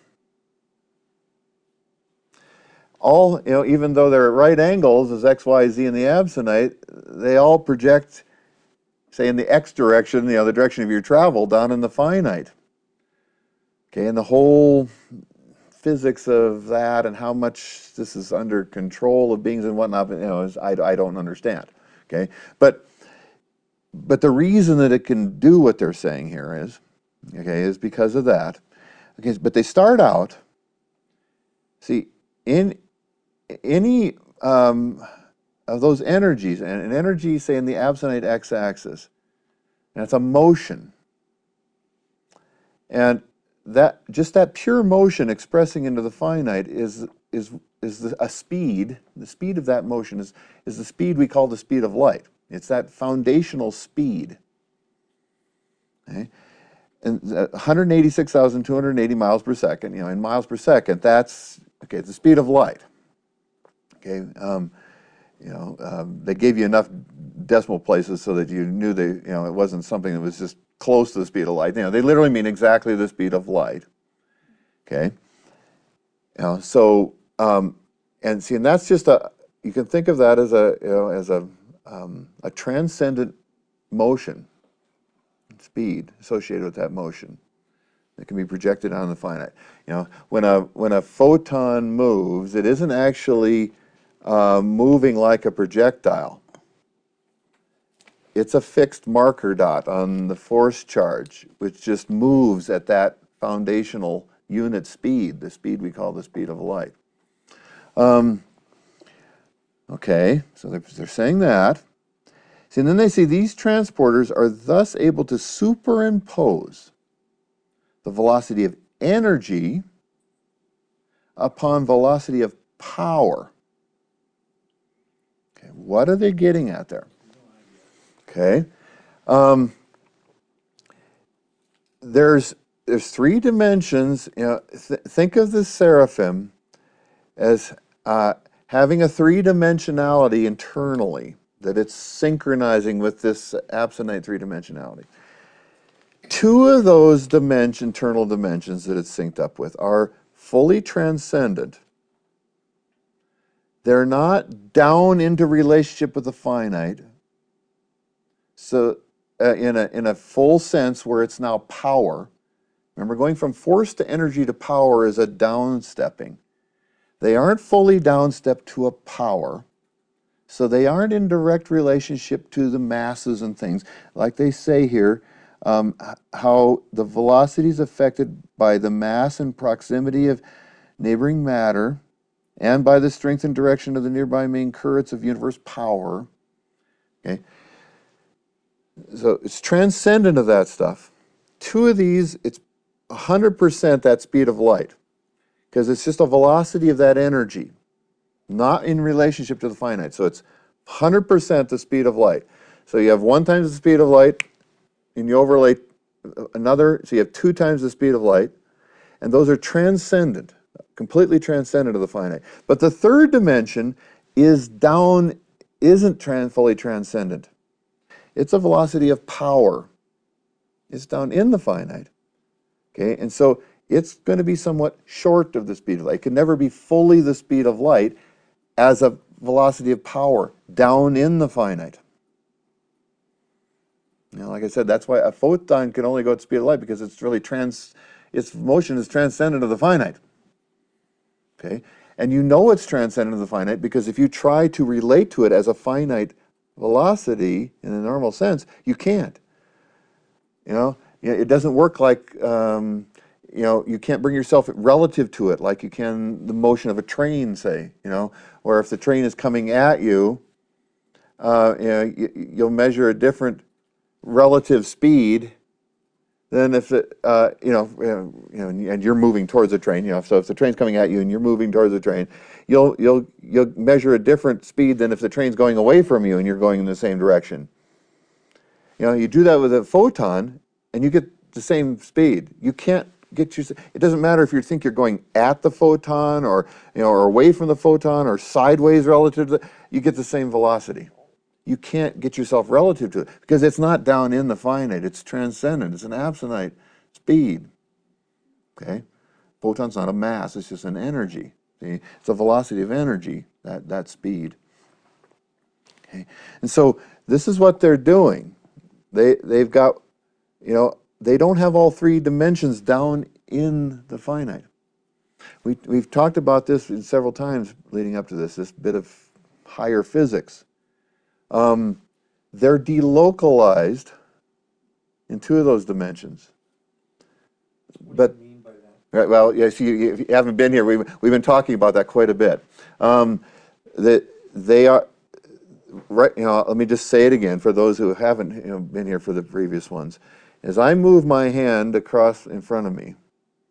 All, you know, even though they're at right angles as x, y, z in the absonite, they all project, say, in the x direction, you know, the direction of your travel, down in the finite. Okay, and the whole physics of that and how much this is under control of beings and whatnot, you know, is, I, I don't understand. Okay, but but the reason that it can do what they're saying here is, okay, is because of that. Okay, but they start out. See, in any um, of those energies, and an energy, say, in the absonite x-axis, and it's a motion, and that just that pure motion expressing into the finite is is is the, a speed. The speed of that motion is is the speed we call the speed of light. It's that foundational speed. Okay, and one hundred eighty-six thousand two hundred eighty miles per second. You know, in miles per second, that's okay. It's the speed of light. Okay, um, you know, um, they gave you enough decimal places so that you knew they, you know, it wasn't something that was just close to the speed of light. You know, they literally mean exactly the speed of light. Okay, you know, so um, and see, and that's just a. You can think of that as a, you know, as a um, a transcendent motion, speed associated with that motion. It can be projected on the finite. You know, when a when a photon moves, it isn't actually uh, moving like a projectile. It's a fixed marker dot on the force charge, which just moves at that foundational unit speed, the speed we call the speed of light. Um, okay, so they're, they're saying that. See, and then they say these transporters are thus able to superimpose the velocity of energy upon velocity of power. Okay, what are they getting at there? Okay, um, there's there's three dimensions. You know, th think of the seraphim as uh, having a three-dimensionality internally, that it's synchronizing with this absentite three-dimensionality. Two of those dimension, internal dimensions that it's synced up with are fully transcendent. They're not down into relationship with the finite. So uh, in a in a full sense where it's now power. Remember, going from force to energy to power is a downstepping. They aren't fully downstep to a power, so they aren't in direct relationship to the masses and things. Like they say here, um, how the velocity is affected by the mass and proximity of neighboring matter and by the strength and direction of the nearby main currents of universe power. Okay? So it's transcendent of that stuff. Two of these, it's one hundred percent that speed of light, because it's just a velocity of that energy, not in relationship to the finite. So it's one hundred percent the speed of light. So you have one times the speed of light, and you overlay another, so you have two times the speed of light, and those are transcendent, completely transcendent of the finite. But the third dimension is down, isn't trans, fully transcendent. It's a velocity of power. It's down in the finite. Okay, and so it's going to be somewhat short of the speed of light. It can never be fully the speed of light as a velocity of power down in the finite. You know, like I said, that's why a photon can only go at the speed of light, because it's really trans, its motion is transcendent of the finite. Okay, and you know it's transcendent of the finite because if you try to relate to it as a finite velocity in a normal sense, you can't. You know, it doesn't work like, um, you know, you can't bring yourself relative to it like you can the motion of a train, say, you know, or if the train is coming at you, uh, you know, you, you'll measure a different relative speed than if it, uh, you know, you know, and you're moving towards the train, you know, so if the train's coming at you and you're moving towards the train, you'll, you'll, you'll measure a different speed than if the train's going away from you and you're going in the same direction. You know, you do that with a photon, and you get the same speed. You can't get your, it doesn't matter if you think you're going at the photon or, you know, or away from the photon or sideways relative to the, you get the same velocity. You can't get yourself relative to it because it's not down in the finite. It's transcendent. It's an absentite speed. Okay? Photon's not a mass. It's just an energy. See? It's a velocity of energy, that, that speed. Okay? And so this is what they're doing. They, they've got, you know, they don't have all three dimensions down in the finite. We, we've talked about this several times leading up to this, this bit of higher physics. Um, they're delocalized in two of those dimensions. What But, do you mean by that? right, well, yes, you, if you haven't been here, we've, we've been talking about that quite a bit. Um, that they are, right, you know, let me just say it again for those who haven't, you know, been here for the previous ones. As I move my hand across in front of me,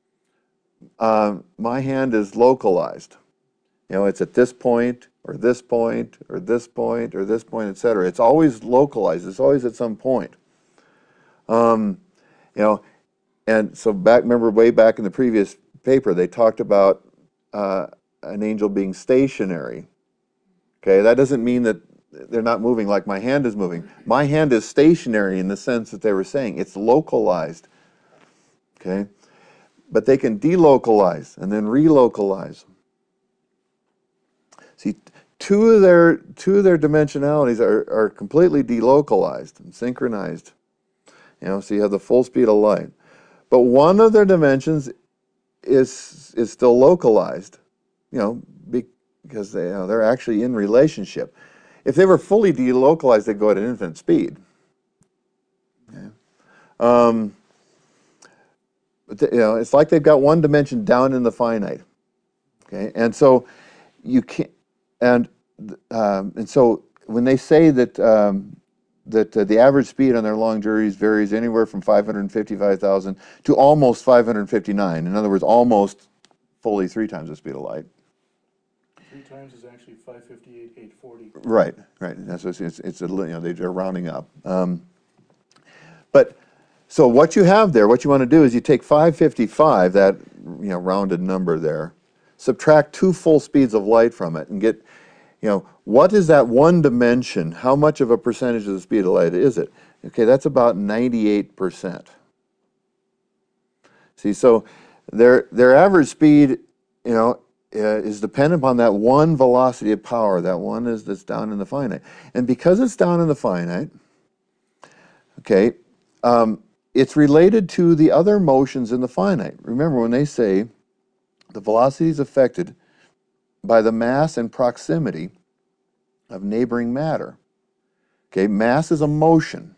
um, my hand is localized. You know, it's at this point, or this point, or this point, or this point, et cetera. It's always localized. It's always at some point. Um, you know, and so back, remember way back in the previous paper, they talked about uh, an angel being stationary. Okay, that doesn't mean that they're not moving like my hand is moving. My hand is stationary in the sense that they were saying. It's localized. Okay, but they can delocalize and then relocalize. See, two of their two of their dimensionalities are, are completely delocalized and synchronized. You know, so you have the full speed of light. But one of their dimensions is is still localized. You know, because they, you know, they're actually in relationship. If they were fully delocalized, they'd go at an infinite speed. Okay. Um, but the, you know, it's like they've got one dimension down in the finite. Okay, and so you can't. And um, and so when they say that um, that uh, the average speed on their long journeys varies anywhere from five hundred fifty-five thousand to almost five hundred fifty-nine. In other words, almost fully three times the speed of light. Three times is actually five fifty-eight, eight forty. Right, right. That's what it's. It's a, you know, they're rounding up. Um, but so what you have there, what you want to do is you take five fifty-five, that, you know, rounded number there, subtract two full speeds of light from it and get, you know, what is that one dimension? How much of a percentage of the speed of light is it? Okay, that's about ninety-eight percent. See, so their their average speed, you know, uh, is dependent upon that one velocity of power. That one is that's down in the finite, and because it's down in the finite, okay, um, it's related to the other motions in the finite. Remember when they say the velocity is affected by the mass and proximity of neighboring matter. Okay, mass is a motion,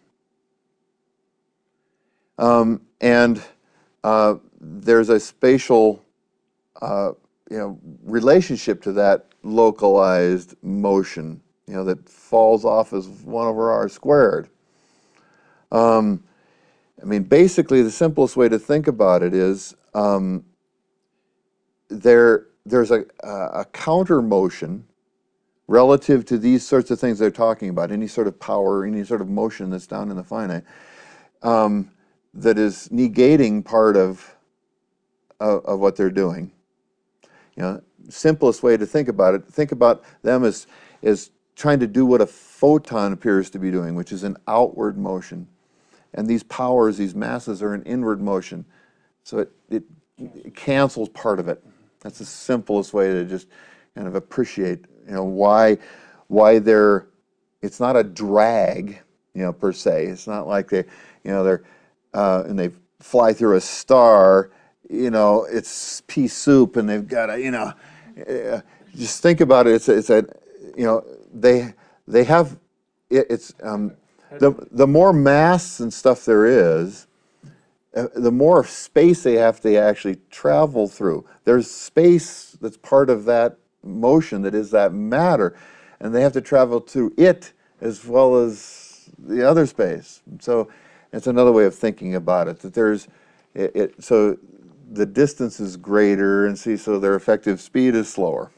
um, and uh, there's a spatial, uh, you know, relationship to that localized motion, you know, that falls off as one over r squared. Um, I mean, basically, the simplest way to think about it is um, there there's a, a counter motion relative to these sorts of things they're talking about, any sort of power, any sort of motion that's down in the finite, um, that is negating part of, of, of what they're doing. You know, simplest way to think about it, think about them as, as trying to do what a photon appears to be doing, which is an outward motion. And these powers, these masses are an inward motion. So it, it, it cancels part of it. That's the simplest way to just kind of appreciate, you know, why why they're, it's not a drag, you know, per se. It's not like they, you know, they're, uh, and they fly through a star, you know, it's pea soup and they've got a, you know, uh, just think about it. It's a, it's a, you know, they, they have, it, it's, um, the, the more mass and stuff there is, uh, the more space they have to actually travel through. There's space that's part of that motion that is that matter, and they have to travel through it as well as the other space. So it's another way of thinking about it, that there's, it, it so the distance is greater, and see, so their effective speed is slower.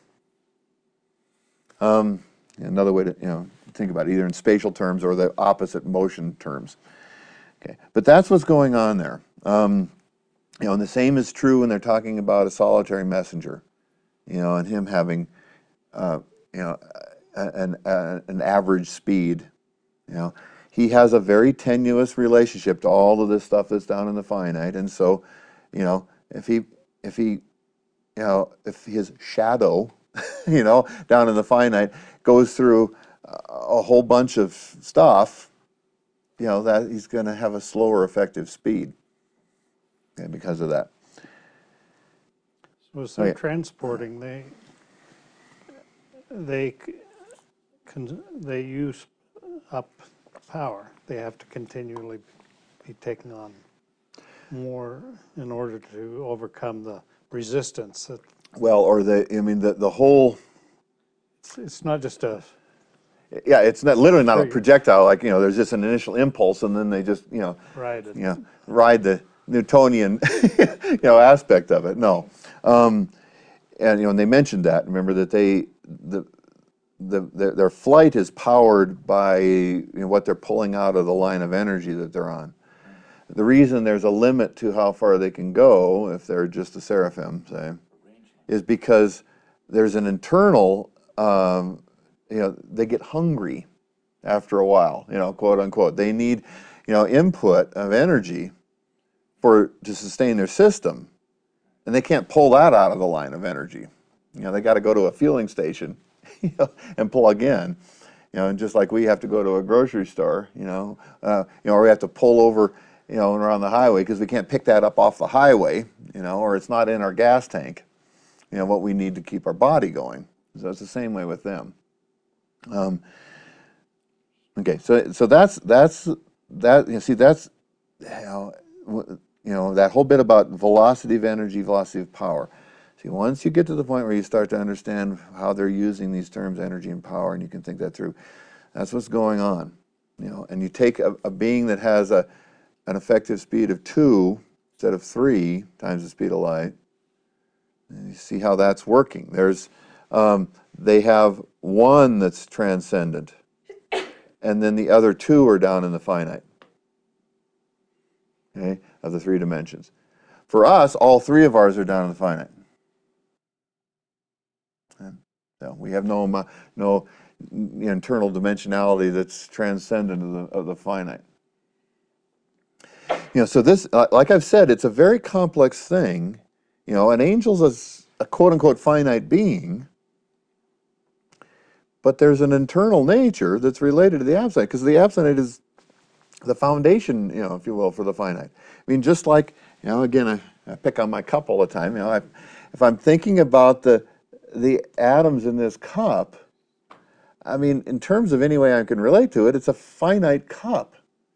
Um, another way to, you know, think about it, either in spatial terms or the opposite motion terms. Okay, but that's what's going on there. Um, you know, and the same is true when they're talking about a solitary messenger, you know, and him having, uh, you know, an, an, an average speed. You know, he has a very tenuous relationship to all of this stuff that's down in the finite, and so, you know, if he, if he, you know, if his shadow, you know, down in the finite goes through a whole bunch of stuff, you know, that he's going to have a slower effective speed, okay, because of that. So as they're Okay. transporting, they, they, c- con- they use up power. They have to continually be taking on more in order to overcome the resistance. That- Well, or the, I mean, the, the whole, It's, it's not just a, yeah, it's not literally not a Trigger. projectile, like, you know, there's just an initial impulse and then they just, you know, right, you know, ride the Newtonian, you know, aspect of it. No. Um, and, you know, and they mentioned that, remember that they, the, the, their, their flight is powered by, you know, what they're pulling out of the line of energy that they're on. The reason there's a limit to how far they can go, if they're just a seraphim, say, is because there's an internal, um, you know, they get hungry after a while, you know, quote unquote. They need, you know, input of energy for to sustain their system, and they can't pull that out of the line of energy. You know, they got to go to a fueling station, you know, and plug in. You know, and just like we have to go to a grocery store, you know, uh, you know, or we have to pull over, you know, when we're on the highway because we can't pick that up off the highway, you know, or it's not in our gas tank. You know, what we need to keep our body going. So it's the same way with them. Um, okay, so so that's that's that. You know, see, that's, you know, w- you know, that whole bit about velocity of energy, velocity of power. See, once you get to the point where you start to understand how they're using these terms, energy and power, and you can think that through, that's what's going on. You know, and you take a, a being that has a an effective speed of two instead of three times the speed of light, and you see how that's working. There's, um, they have one that's transcendent, and then the other two are down in the finite, okay, of the three dimensions. For us, all three of ours are down in the finite. So we have no amo- no n- internal dimensionality that's transcendent of the, of the finite. You know, so this, uh, like I've said, it's a very complex thing. You know, an angel's a, a quote unquote finite being, but there's an internal nature that's related to the absent, because the absent is the foundation, you know, if you will, for the finite. I mean, just like, you know, again, I, I pick on my cup all the time. You know, I, if I'm thinking about the the atoms in this cup, I mean, in terms of any way I can relate to it, it's a finite cup.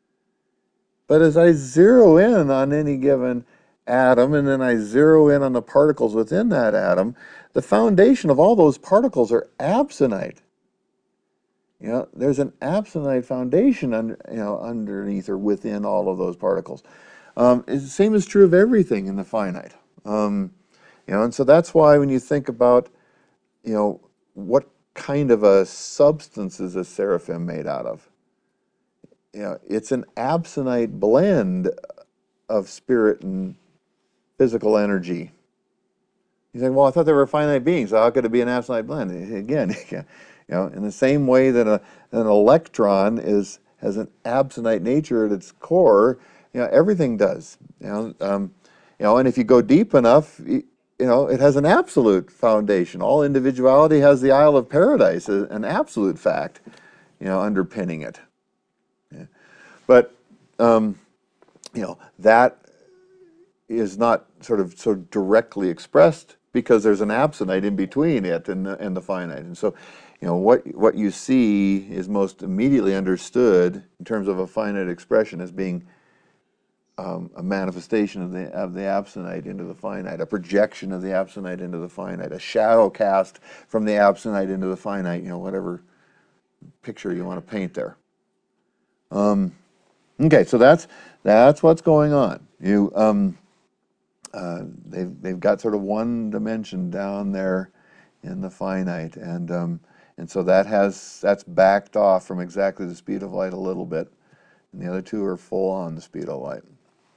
But as I zero in on any given atom, and then I zero in on the particles within that atom, the foundation of all those particles are absonite. You know, there's an absonite foundation under, you know, underneath or within all of those particles. Um, it's the same is true of everything in the finite. Um, you know, and so that's why when you think about, you know, what kind of a substance is a seraphim made out of? You know, it's an absonite blend of spirit and physical energy. You say, well, I thought they were finite beings, so how could it be an absonite blend? Again, you know, in the same way that a, an electron is has an absonite nature at its core, you know, everything does. You know, um, you know, and if you go deep enough, you, you know, it has an absolute foundation. All individuality has the Isle of Paradise, an absolute fact, you know, underpinning it. Yeah. But um, you know, that is not sort of so directly expressed because there's an absonite in between it and the, and the finite. And so, you know, what what you see is most immediately understood in terms of a finite expression as being um, a manifestation of the of the absonite into the finite, a projection of the absonite into the finite, a shadow cast from the absonite into the finite. You know, whatever picture you want to paint there. Um, okay, so that's that's what's going on. You. Um, Uh, they've they've got sort of one dimension down there in the finite, and um, and so that has that's backed off from exactly the speed of light a little bit, and the other two are full on the speed of light.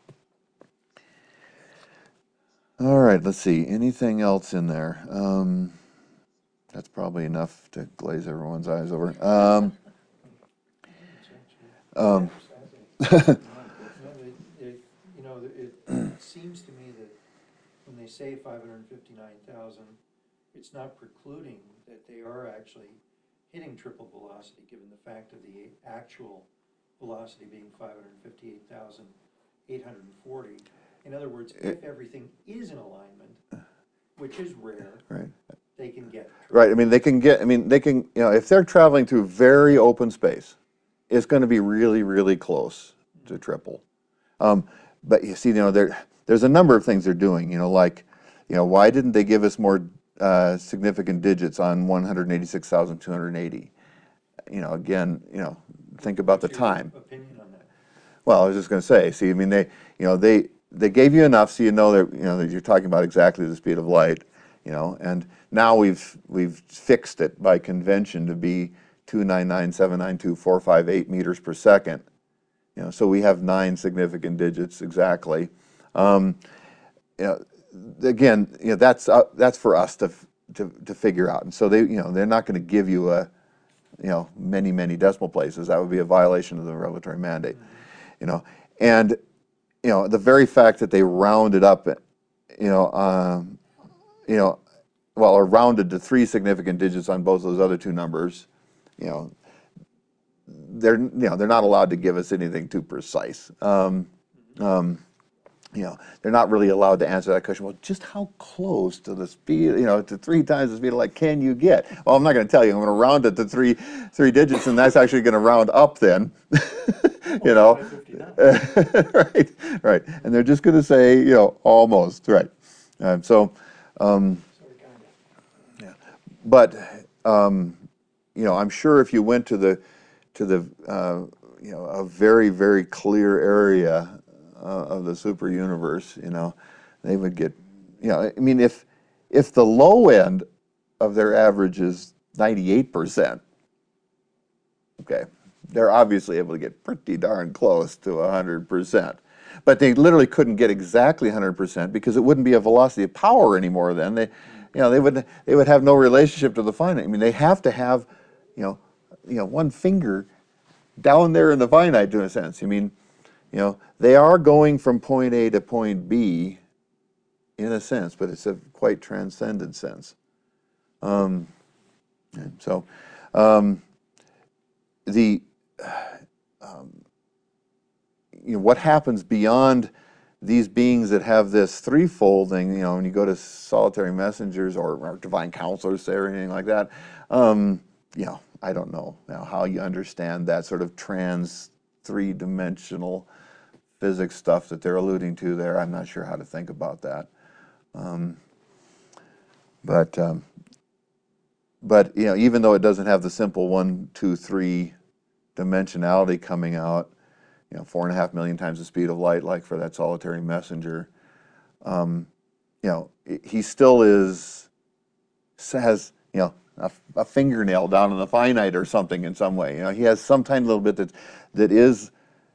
All right, let's see. Anything else in there? Um, that's probably enough to glaze everyone's eyes over. Um, um, No, it, it, you know, it seems to me that when they say five hundred fifty-nine thousand, it's not precluding that they are actually hitting triple velocity, given the fact of the actual velocity being five hundred fifty-eight thousand eight hundred forty. In other words, if everything is in alignment, which is rare, right. they can get. Right. I mean, they can get. I mean, they can. You know, if they're traveling through very open space, it's going to be really, really close to triple. Um, but you see, you know, there there's a number of things they're doing. You know, like, you know, why didn't they give us more uh, significant digits on one hundred eighty-six thousand two hundred eighty? You know, again, you know, think about What's the your time. opinion on that? Well, I was just going to say. See, I mean, they, you know, they they gave you enough so you know that you know that you're talking about exactly the speed of light. You know, and now we've we've fixed it by convention to be two nine nine seven nine two four five eight meters per second. You know, so we have nine significant digits exactly. Um, you know, again, you know, that's uh, that's for us to, to to figure out. And so they, you know, they're not going to give you a, you know, many many decimal places. That would be a violation of the revelatory mandate. Mm-hmm. You know, and you know, the very fact that they rounded up, you know, um, you know, well, or rounded to three significant digits on both those other two numbers, you know, they're you know they're not allowed to give us anything too precise. Um, um, you know, they're not really allowed to answer that question. Well, just how close to the speed, you know, to three times the speed of light can you get? Well, I'm not going to tell you. I'm going to round it to three three digits, and that's actually going to round up then. You know, right, right, and they're just going to say, you know, almost right. Um, so, um, yeah, but um, you know, I'm sure if you went to the to the uh, you know a very very clear area uh, of the super universe, you know, they would get, you know, I mean, if if the low end of their average is ninety-eight percent, okay, they're obviously able to get pretty darn close to one hundred percent. But they literally couldn't get exactly one hundred percent because it wouldn't be a velocity of power anymore then. They, you know, they would, they would have no relationship to the finite. I mean, they have to have, you know, you know, one finger down there in the finite, in a sense. I mean, you know, they are going from point A to point B, in a sense, but it's a quite transcendent sense. Um, and so, um, the, um, you know, what happens beyond these beings that have this threefolding, you know, when you go to solitary messengers or, or divine counselors or anything like that, um, you know, I don't know now how you understand that sort of trans three-dimensional physics stuff that they're alluding to there. I'm not sure how to think about that. Um, but, um, but, you know, even though it doesn't have the simple one, two, three dimensionality coming out, you know, four and a half million times the speed of light, like for that solitary messenger, um, you know, he still is, has, you know, a, a fingernail down in the finite or something in some way. You know, he has some tiny little bit that, that is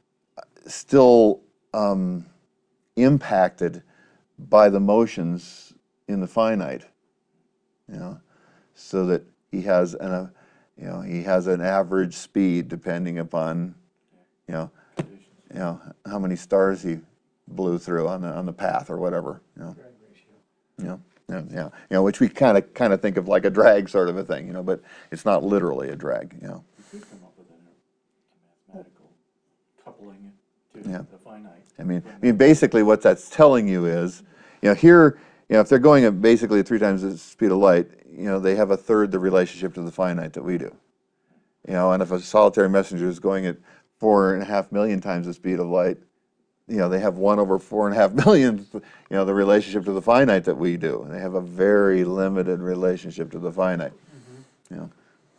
still um, impacted by the motions in the finite, you know, so that he has an, uh, you know, he has an average speed depending upon, you know, you know, how many stars he blew through on the on the path or whatever, you know. Drag ratio. You know, yeah, yeah, you know, which we kind of kind of think of like a drag sort of a thing, you know, but it's not literally a drag, you know. You could come up with a mathematical coupling to Yeah. the finite. I mean, I mean, basically what that's telling you is, you know, here, you know, if they're going at basically three times the speed of light, you know, they have a third the relationship to the finite that we do. You know, and if a solitary messenger is going at four and a half million times the speed of light, you know, they have one over four and a half million, you know, the relationship to the finite that we do. And they have a very limited relationship to the finite, you know.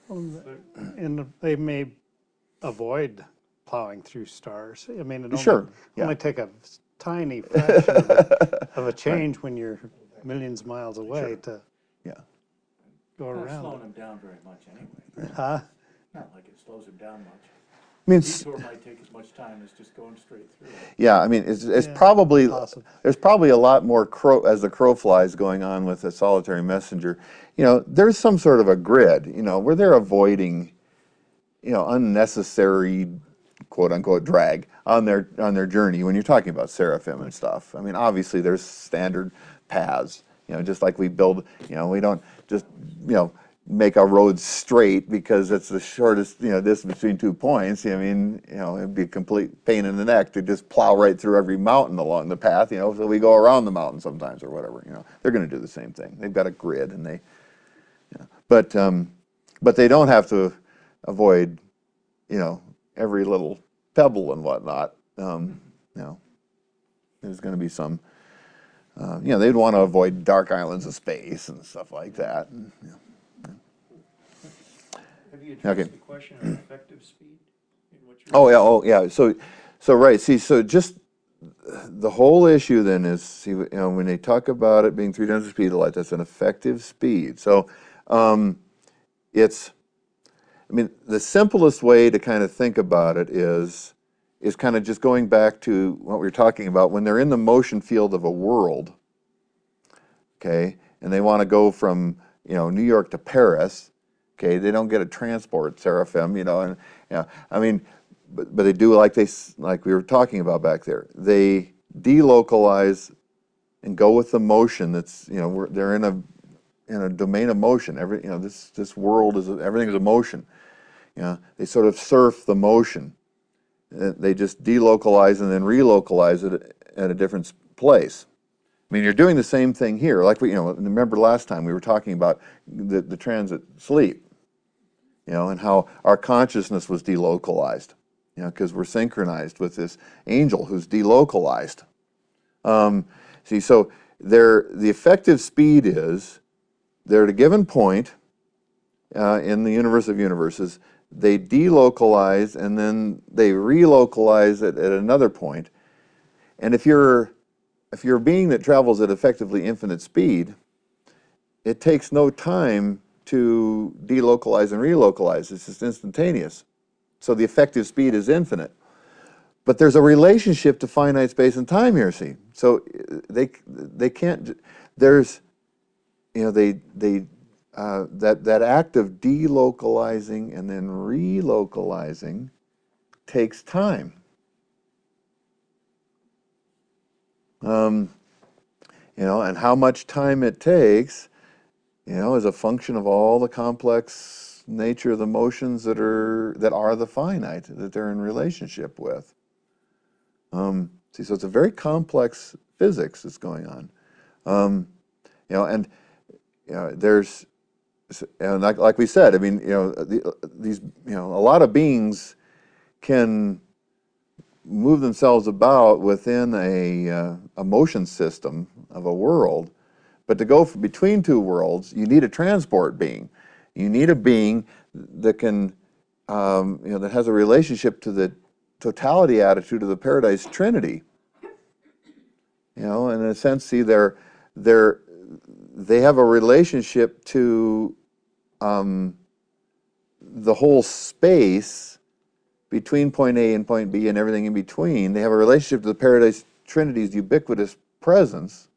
And they may avoid plowing through stars. I mean, it only, Sure, yeah. only take a tiny fraction of a, of a change when you're millions of miles away to Yeah. go Not around slowing it. them down very much anyway. Huh? Not like it slows them down much. I mean, it's, Detour might take as much time as just going straight through. yeah, I mean, it's, it's Yeah, probably, possible. there's probably a lot more crow, as the crow flies going on with a solitary messenger. You know, there's some sort of a grid, you know, where they're avoiding, you know, unnecessary, quote unquote, drag on their, on their journey when you're talking about seraphim and stuff. I mean, obviously there's standard paths, you know, just like we build, you know, we don't just, you know, make a road straight because it's the shortest, you know, distance between two points. I mean, you know, it'd be a complete pain in the neck to just plow right through every mountain along the path, you know, so we go around the mountain sometimes or whatever, you know. They're going to do the same thing. They've got a grid and they, you know, but, um, but they don't have to avoid, you know, every little pebble and whatnot. Um, you know, there's going to be some, uh, you know, they'd want to avoid dark islands of space and stuff like that. And, you know. Have you addressed Okay. the question of effective speed in what you're? Oh, yeah, oh, yeah, so, so, right, see, so just, the whole issue then is, see, you know, when they talk about it being three times the speed of light, that's an effective speed. So, um, it's, I mean, the simplest way to kind of think about it is, is kind of just going back to what we were talking about, when they're in the motion field of a world, okay, and they want to go from, you know, New York to Paris, okay, they don't get a transport seraphim, you know, and, you know, I mean, but, but they do like they, like we were talking about back there, they delocalize and go with the motion that's, you know, we're, they're in a, in a domain of motion. Every, you know, this, this world is, everything is a motion. You know, they sort of surf the motion. They just delocalize and then relocalize it at a different place. I mean, you're doing the same thing here. Like we, you know, remember last time we were talking about the, the transit sleep, you know, and how our consciousness was delocalized, you know, because we're synchronized with this angel who's delocalized. Um, see, so there, the effective speed is, they're at a given point uh, in the universe of universes, they delocalize and then they relocalize it at another point. And if you're if you're a being that travels at effectively infinite speed, it takes no time to delocalize and relocalize. It's just instantaneous. So the effective speed is infinite. But there's a relationship to finite space and time here, see. So they they can't, there's, you know, they, they, uh, that, that act of delocalizing and then relocalizing takes time. Um, you know, and how much time it takes, you know, is a function of all the complex nature of the motions that are, that are the finite, that they're in relationship with. Um, see, so it's a very complex physics that's going on. Um, you know, and, you know, there's, and like, like we said, I mean, you know, the, these, you know, a lot of beings can move themselves about within a, uh, a motion system of a world, but to go from between two worlds, you need a transport being. You need a being that can, um, you know, that has a relationship to the totality attitude of the Paradise Trinity. You know, in a sense, see, they're, they're, they have a relationship to um, the whole space between point A and point B and everything in between. They have a relationship to the Paradise Trinity's ubiquitous presence.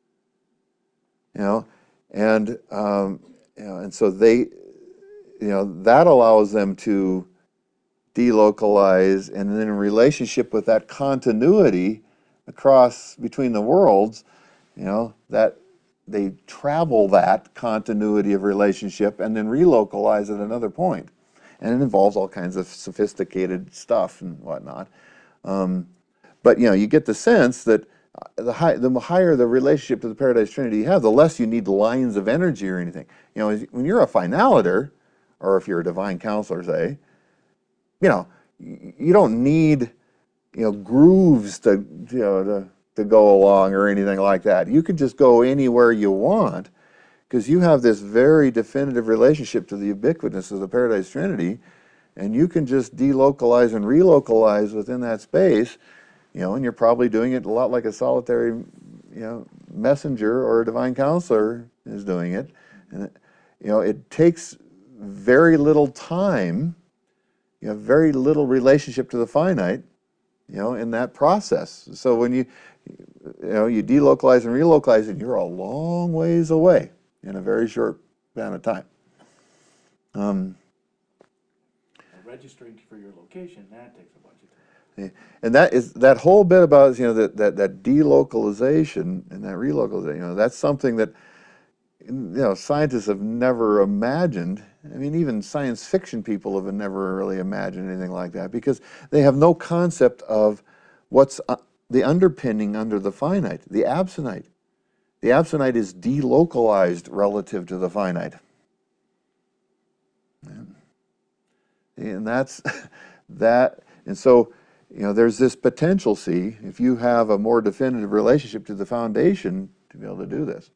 You know, and um, you know, and so they, you know, that allows them to delocalize, and then in relationship with that continuity across between the worlds, you know, that they travel that continuity of relationship and then relocalize at another point. And it involves all kinds of sophisticated stuff and whatnot. Um, but, you know, you get the sense that the, high, the higher the relationship to the Paradise Trinity you have, the less you need lines of energy or anything. You know, when you're a finaliter, or if you're a divine counselor, say, you know, you don't need, you know, grooves to, you know, to, to go along or anything like that. You can just go anywhere you want because you have this very definitive relationship to the ubiquitous of the Paradise Trinity, and you can just delocalize and relocalize within that space, you know, and you're probably doing it a lot like a solitary, you know, messenger or a divine counselor is doing it. And, it, you know, it takes very little time. You have very little relationship to the finite, you know, in that process. So when you, you know, you delocalize and relocalize, and you're a long ways away in a very short amount of time. Um, Registering for your location, that takes a bunch of time. and that is that whole bit about, you know, that that that delocalization and that relocalization. You know, that's something that, you know, scientists have never imagined. I mean, even science fiction people have never really imagined anything like that because they have no concept of what's uh, the underpinning under the finite, the absonite. The absonite is delocalized relative to the finite. And, and that's that. And so, you know, there's this potential, see, if you have a more definitive relationship to the foundation to be able to do this.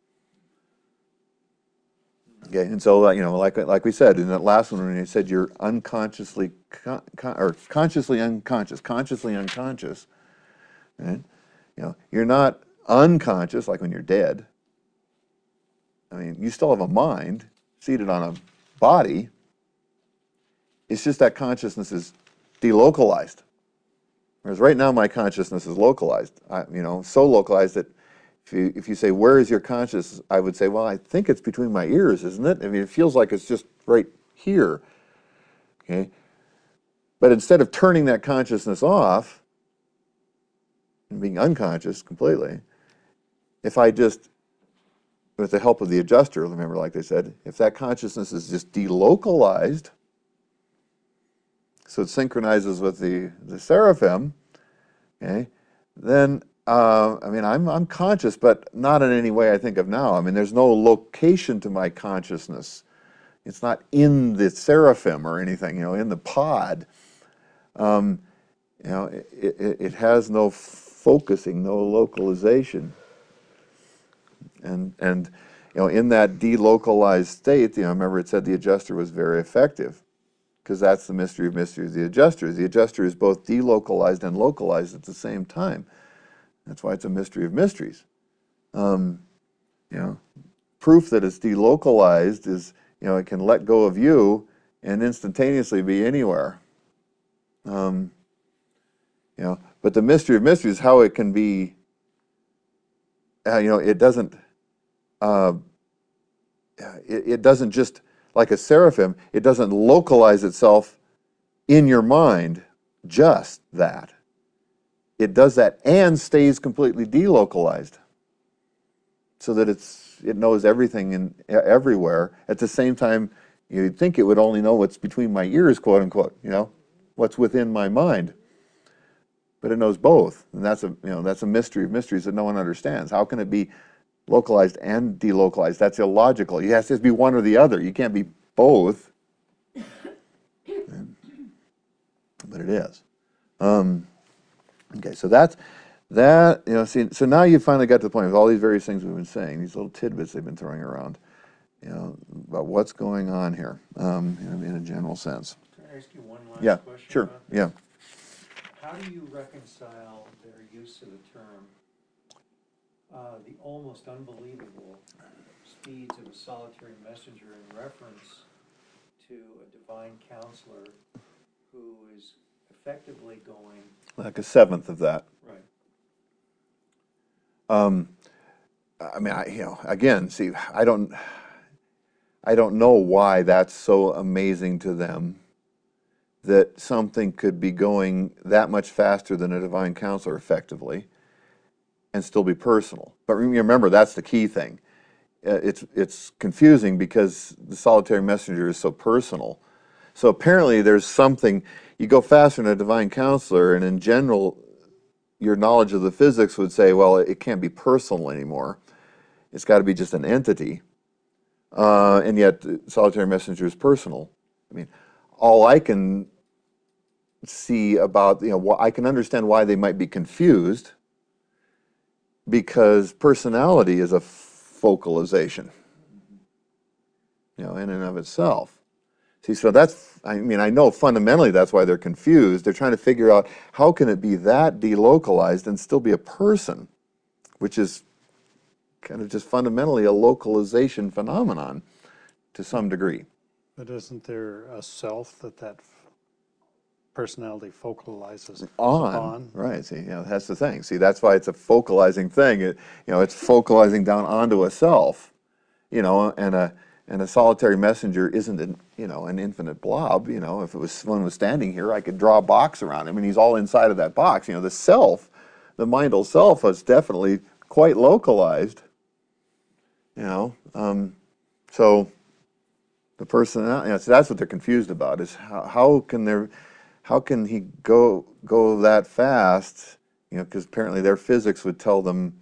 Okay, and so, uh, you know, like like we said in that last one, when you said you're unconsciously con con or consciously unconscious, consciously unconscious, right? You know, you're not unconscious like when you're dead. I mean, you still have a mind seated on a body. It's just that consciousness is delocalized. Whereas right now my consciousness is localized. I, you know, so localized that if you, if you say, where is your consciousness? I would say, well, I think it's between my ears, isn't it? I mean, it feels like it's just right here, okay? But instead of turning that consciousness off and being unconscious completely, if I just, with the help of the adjuster, remember, like they said, if that consciousness is just delocalized, so it synchronizes with the, the seraphim, okay, then Uh, I mean, I'm, I'm conscious, but not in any way I think of now. I mean, there's no location to my consciousness. It's not in the seraphim or anything, you know, in the pod. Um, you know, it, it, it has no focusing, no localization. And, and, you know, in that delocalized state, you know, remember it said the adjuster was very effective, because that's the mystery of mysteries, the adjuster. The adjuster is both delocalized and localized at the same time. That's why it's a mystery of mysteries. Um, you know, proof that it's delocalized is, you know, it can let go of you and instantaneously be anywhere. Um, you know, but the mystery of mysteries is how it can be, uh, you know, it doesn't, uh, uh, it, it doesn't just, like a seraphim, it doesn't localize itself in your mind, just that. It does that and stays completely delocalized, so that it's it knows everything and everywhere. At the same time, you'd think it would only know what's between my ears, quote unquote, you know, what's within my mind. But it knows both, and that's a you know that's a mystery of mysteries that no one understands. How can it be localized and delocalized? That's illogical. It has to be one or the other. You can't be both. But it is. Um, okay, so that's that. You know, see, so now you finally got to the point with all these various things we've been saying, these little tidbits they've been throwing around, you know, about what's going on here, um, in, in a general sense. Can I ask you one last Yeah, question sure. about this? Yeah. How do you reconcile their use of the term, uh, the almost unbelievable speeds of a solitary messenger in reference to a divine counselor who is effectively going, Like a seventh of that. right, Um, I mean, I, you know, again, see, I don't, I don't know why that's so amazing to them, that something could be going that much faster than a divine counselor effectively and still be personal. But remember, that's the key thing. Uh, It's, it's confusing because the solitary messenger is so personal. So apparently there's something, you go faster than a divine counselor, and in general, your knowledge of the physics would say, well, it can't be personal anymore. It's got to be just an entity. Uh, and yet, the solitary messenger is personal. I mean, all I can see about, you know, I can understand why they might be confused, because personality is a focalization, you know, in and of itself. See, so that's, I mean, I know fundamentally that's why they're confused. They're trying to figure out how can it be that delocalized and still be a person, which is kind of just fundamentally a localization phenomenon to some degree. But isn't there a self that that f- personality focalizes On, upon? right, see, you know, that's the thing. See, that's why it's a focalizing thing. It, you know, it's focalizing down onto a self, you know, and a, and a solitary messenger isn't an, you know, an infinite blob. You know, if it was someone was standing here, I could draw a box around him, and he's all inside of that box. You know, the self, the mindal self, is definitely quite localized. You know, um, so the person, you know, so that's what they're confused about, is how, how can there, how can he go go that fast? You know, because apparently their physics would tell them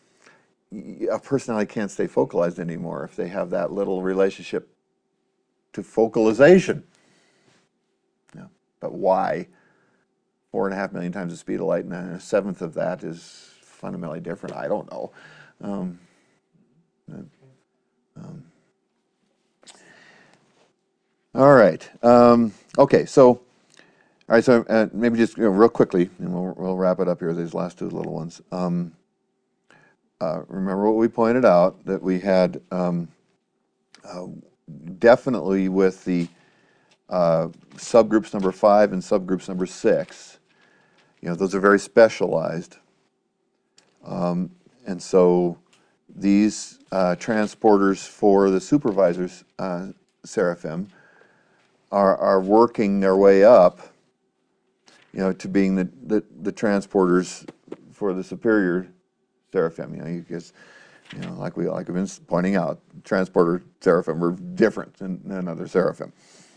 a personality can't stay focalized anymore if they have that little relationship to focalization. Yeah. But why? Four and a half million times the speed of light, and a seventh of that is fundamentally different. I don't know. Um, um, all right. Um, okay. So, all right. So uh, maybe just you know, real quickly, and we'll we'll wrap it up here. These last two little ones. Um, uh, remember what we pointed out, that we had um, uh, definitely with the uh, subgroups number five and subgroups number six. You know, those are very specialized. Um, and so these uh, transporters for the supervisor's uh, seraphim are, are working their way up, you know, to being the, the, the transporters for the superior seraphim. You know, you guess, you know, like we like we've been pointing out, transporter seraphim are different than, than other seraphim.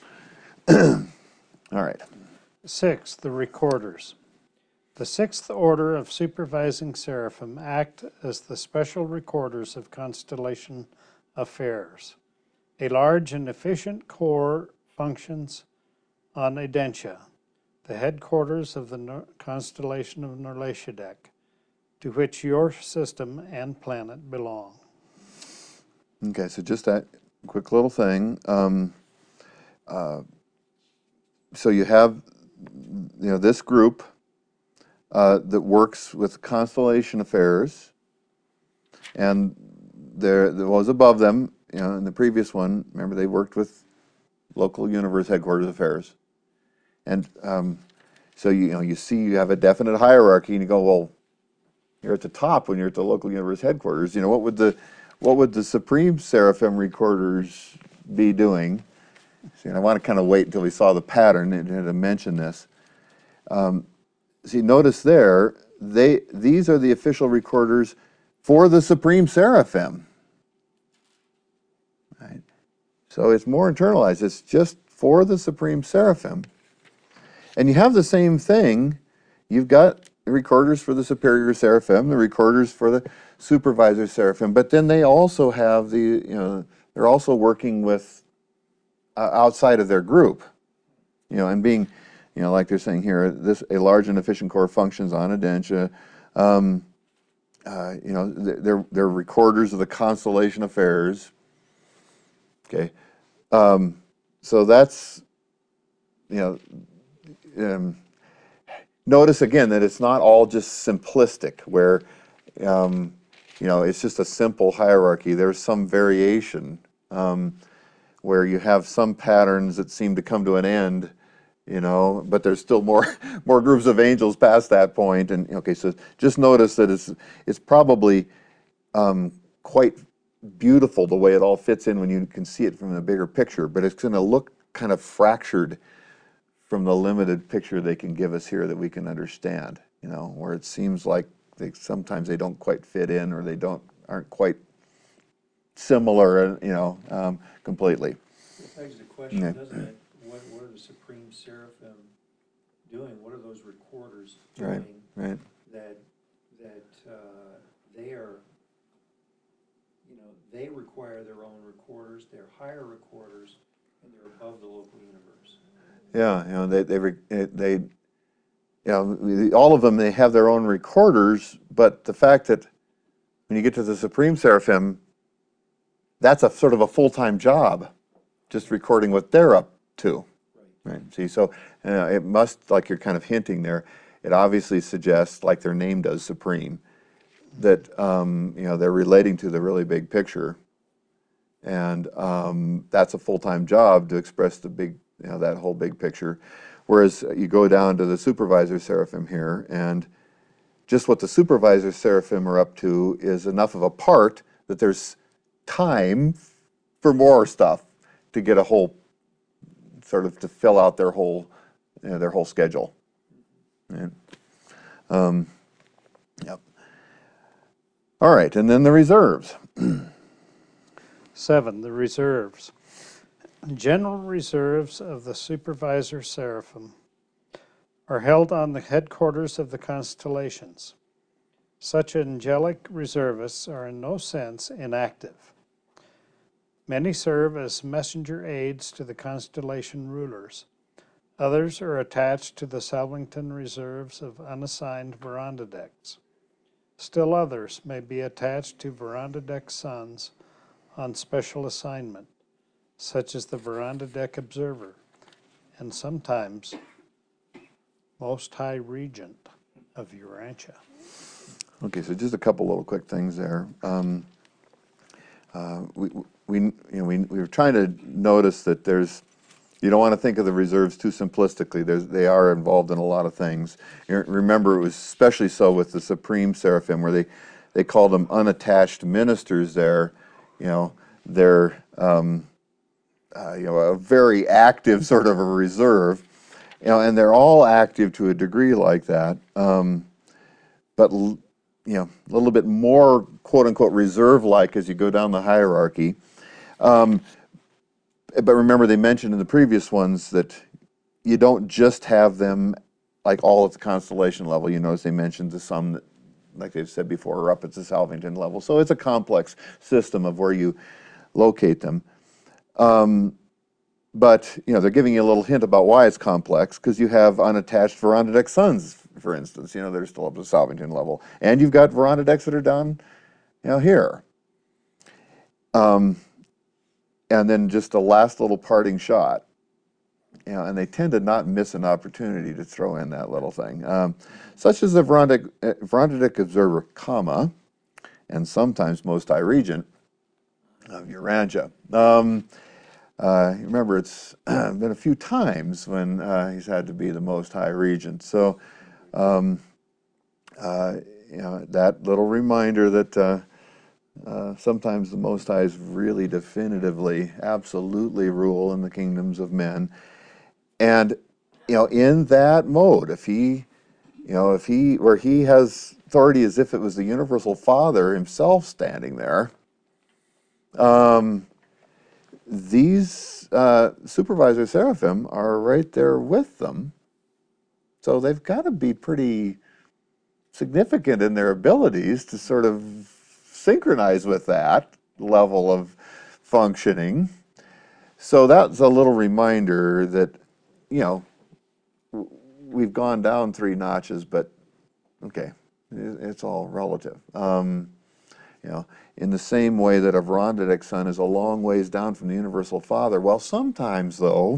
All right. Six, the recorders. The sixth order of supervising seraphim act as the special recorders of constellation affairs. A large and efficient corps functions on Adentia, the headquarters of the Nor- constellation of Norleshadek, to which your system and planet belong. Okay, so just that quick little thing. Um, uh, so you have, you know, this group uh, that works with constellation affairs, and there, there was above them, you know, in the previous one. Remember, they worked with local universe headquarters affairs, and um, so you, you know, you see, you have a definite hierarchy, and you go, well, you're at the top when you're at the local universe headquarters. You know, what would the what would the Supreme Seraphim recorders be doing? See, and I want to kind of wait until we saw the pattern and to mention this. Um, see, notice there, they these are the official recorders for the Supreme Seraphim. Right? So it's more internalized. It's just for the Supreme Seraphim. And you have the same thing. You've got the recorders for the Superior Seraphim, the recorders for the Supervisor Seraphim, but then they also have the, you know, they're also working with uh, outside of their group, you know, and being, you know, like they're saying here, this a large and efficient core functions on Adentia. Um, uh, you know, they're they're recorders of the constellation affairs. Okay, um, so that's, you know. Um, Notice again that it's not all just simplistic, where um, you know it's just a simple hierarchy. There's some variation um, where you have some patterns that seem to come to an end, you know, but there's still more more groups of angels past that point. And okay, so just notice that it's it's probably um, quite beautiful the way it all fits in when you can see it from a bigger picture, but it's going to look kind of fractured from the limited picture they can give us here that we can understand, you know, where it seems like they sometimes they don't quite fit in or they don't aren't quite similar, you know, um, completely. It begs the question, Yeah. doesn't it? What, what are the Supreme Seraphim doing? What are those recorders Right, doing right. that that uh, they are, you know, they require their own recorders, they're higher recorders, and they're above the local universe. Yeah, you know, they they re- they, you know, all of them they have their own recorders, but the fact that when you get to the Supreme Seraphim, that's a sort of a full-time job, just recording what they're up to. Right. See, so uh, it must, like you're kind of hinting there, it obviously suggests, like their name does, Supreme, that um, you know they're relating to the really big picture, and um, that's a full-time job to express the big, you know, that whole big picture. Whereas you go down to the Supervisor Seraphim here, and just what the Supervisor Seraphim are up to is enough of a part that there's time for more stuff to get a whole, sort of to fill out their whole, you know, their whole schedule. Right? Um, yep. All right, and then the reserves. Seven, the reserves. General reserves of the Supervisor Seraphim are held on the headquarters of the constellations. Such angelic reservists are in no sense inactive. Many serve as messenger aids to the constellation rulers. Others are attached to the Salvington reserves of unassigned Verandadecks. Still others may be attached to Verandadeck sons on special assignment, such as the Verandadeck Observer, and sometimes Most High Regent of Urantia. Okay, so just a couple little quick things there. Um, uh, we, we, you know, we, we were trying to notice that there's, you don't want to think of the reserves too simplistically. There's, they are involved in a lot of things. You remember, it was especially so with the Supreme Seraphim, where they, they called them unattached ministers there. You know, they're, um, uh, you know, a very active sort of a reserve. You know, and they're all active to a degree like that. Um, but you know, a little bit more quote unquote reserve-like as you go down the hierarchy. Um, but remember, they mentioned in the previous ones that you don't just have them like all at the constellation level. You notice they mentioned the some that, like they've said before, are up at the Salvington level. So it's a complex system of where you locate them. Um, but you know, they're giving you a little hint about why it's complex, because you have unattached Verandadeck sons, for instance, you know, they're still up at the Salvington level. And you've got Verandadecks that are down, you know, here. Um, and then just a last little parting shot. You know, and they tend to not miss an opportunity to throw in that little thing. Um, such as the Verandadeck, uh, Verandadeck Observer, comma, and sometimes Most High Regent of Urantia. Um, Uh, remember, it's been a few times when uh, he's had to be the Most High Regent. So, um, uh, you know, that little reminder that uh, Uh, sometimes the Most Highs really definitively, absolutely rule in the kingdoms of men. And, you know, in that mode, if he, you know, if he, where he has authority as if it was the universal Father himself standing there, um, these uh, supervisor seraphim are right there with them. So they've got to be pretty significant in their abilities to sort of synchronize with that level of functioning. So that's a little reminder that, you know, w- we've gone down three notches, but okay, it- it's all relative. Um, you know, in the same way that Avrondidek's son is a long ways down from the universal Father. Well, sometimes though,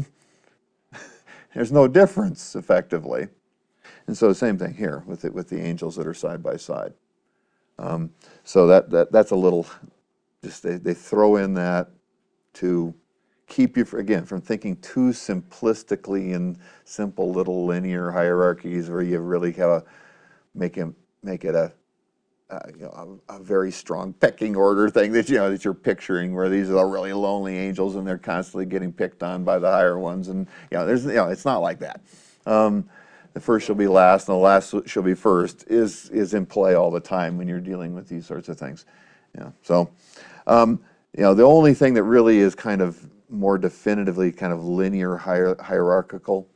there's no difference effectively. And so the same thing here with it, with the angels that are side by side. Um, so that, that that's a little, just they, they throw in that to keep you, for, again, from thinking too simplistically in simple little linear hierarchies where you really have a, make, him, make it a, uh, you know, a, a very strong pecking order thing that, you know, that you're picturing where these are the really lonely angels and they're constantly getting picked on by the higher ones. And, you know, there's, you know, it's not like that. Um, the first shall be last and the last shall be first is, is in play all the time when you're dealing with these sorts of things. Yeah. So, um, you know, the only thing that really is kind of more definitively kind of linear hier- hierarchical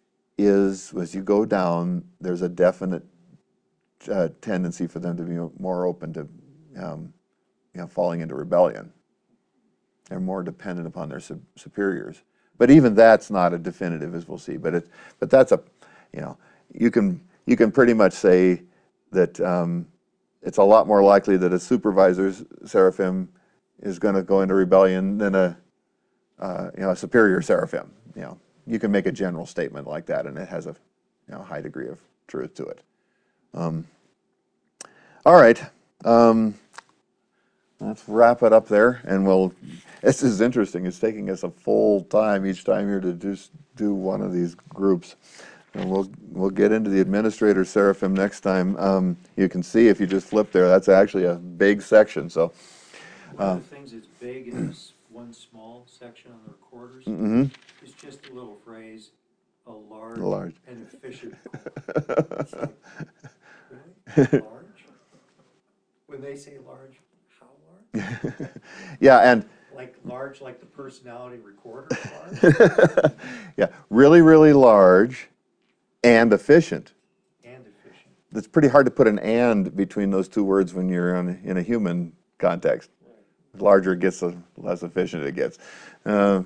is as you go down, there's a definite uh, tendency for them to be more open to, um, you know, falling into rebellion. They're more dependent upon their su- superiors. But even that's not a definitive, as we'll see. But it, but that's a, you know, you can you can pretty much say that um, it's a lot more likely that a supervisor's seraphim is going to go into rebellion than a, uh, you know, a superior seraphim. You know, you can make a general statement like that, and it has a, you know, high degree of truth to it. Um, all right, um, let's wrap it up there, and we'll. This is interesting. It's taking us a full time each time here to just do one of these groups. And we'll we'll get into the administrator seraphim next time. Um, you can see if you just flip there, that's actually a big section. So, One of the things that's big in this one small section on the recorders mm-hmm. is just a little phrase, a large, Large. and efficient court. It's like, really? Large? When they say large, how large? Yeah, and Like large, like the personality recorder large? yeah, really, really large and efficient. And efficient. It's pretty hard to put an "and" between those two words when you're on, in a human context. The larger it gets, the less efficient it gets. Uh,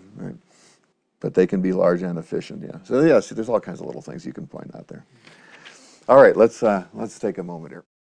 but they can be large and efficient, yeah. So yeah, see, there's all kinds of little things you can point out there. All right, let's uh, let's take a moment here.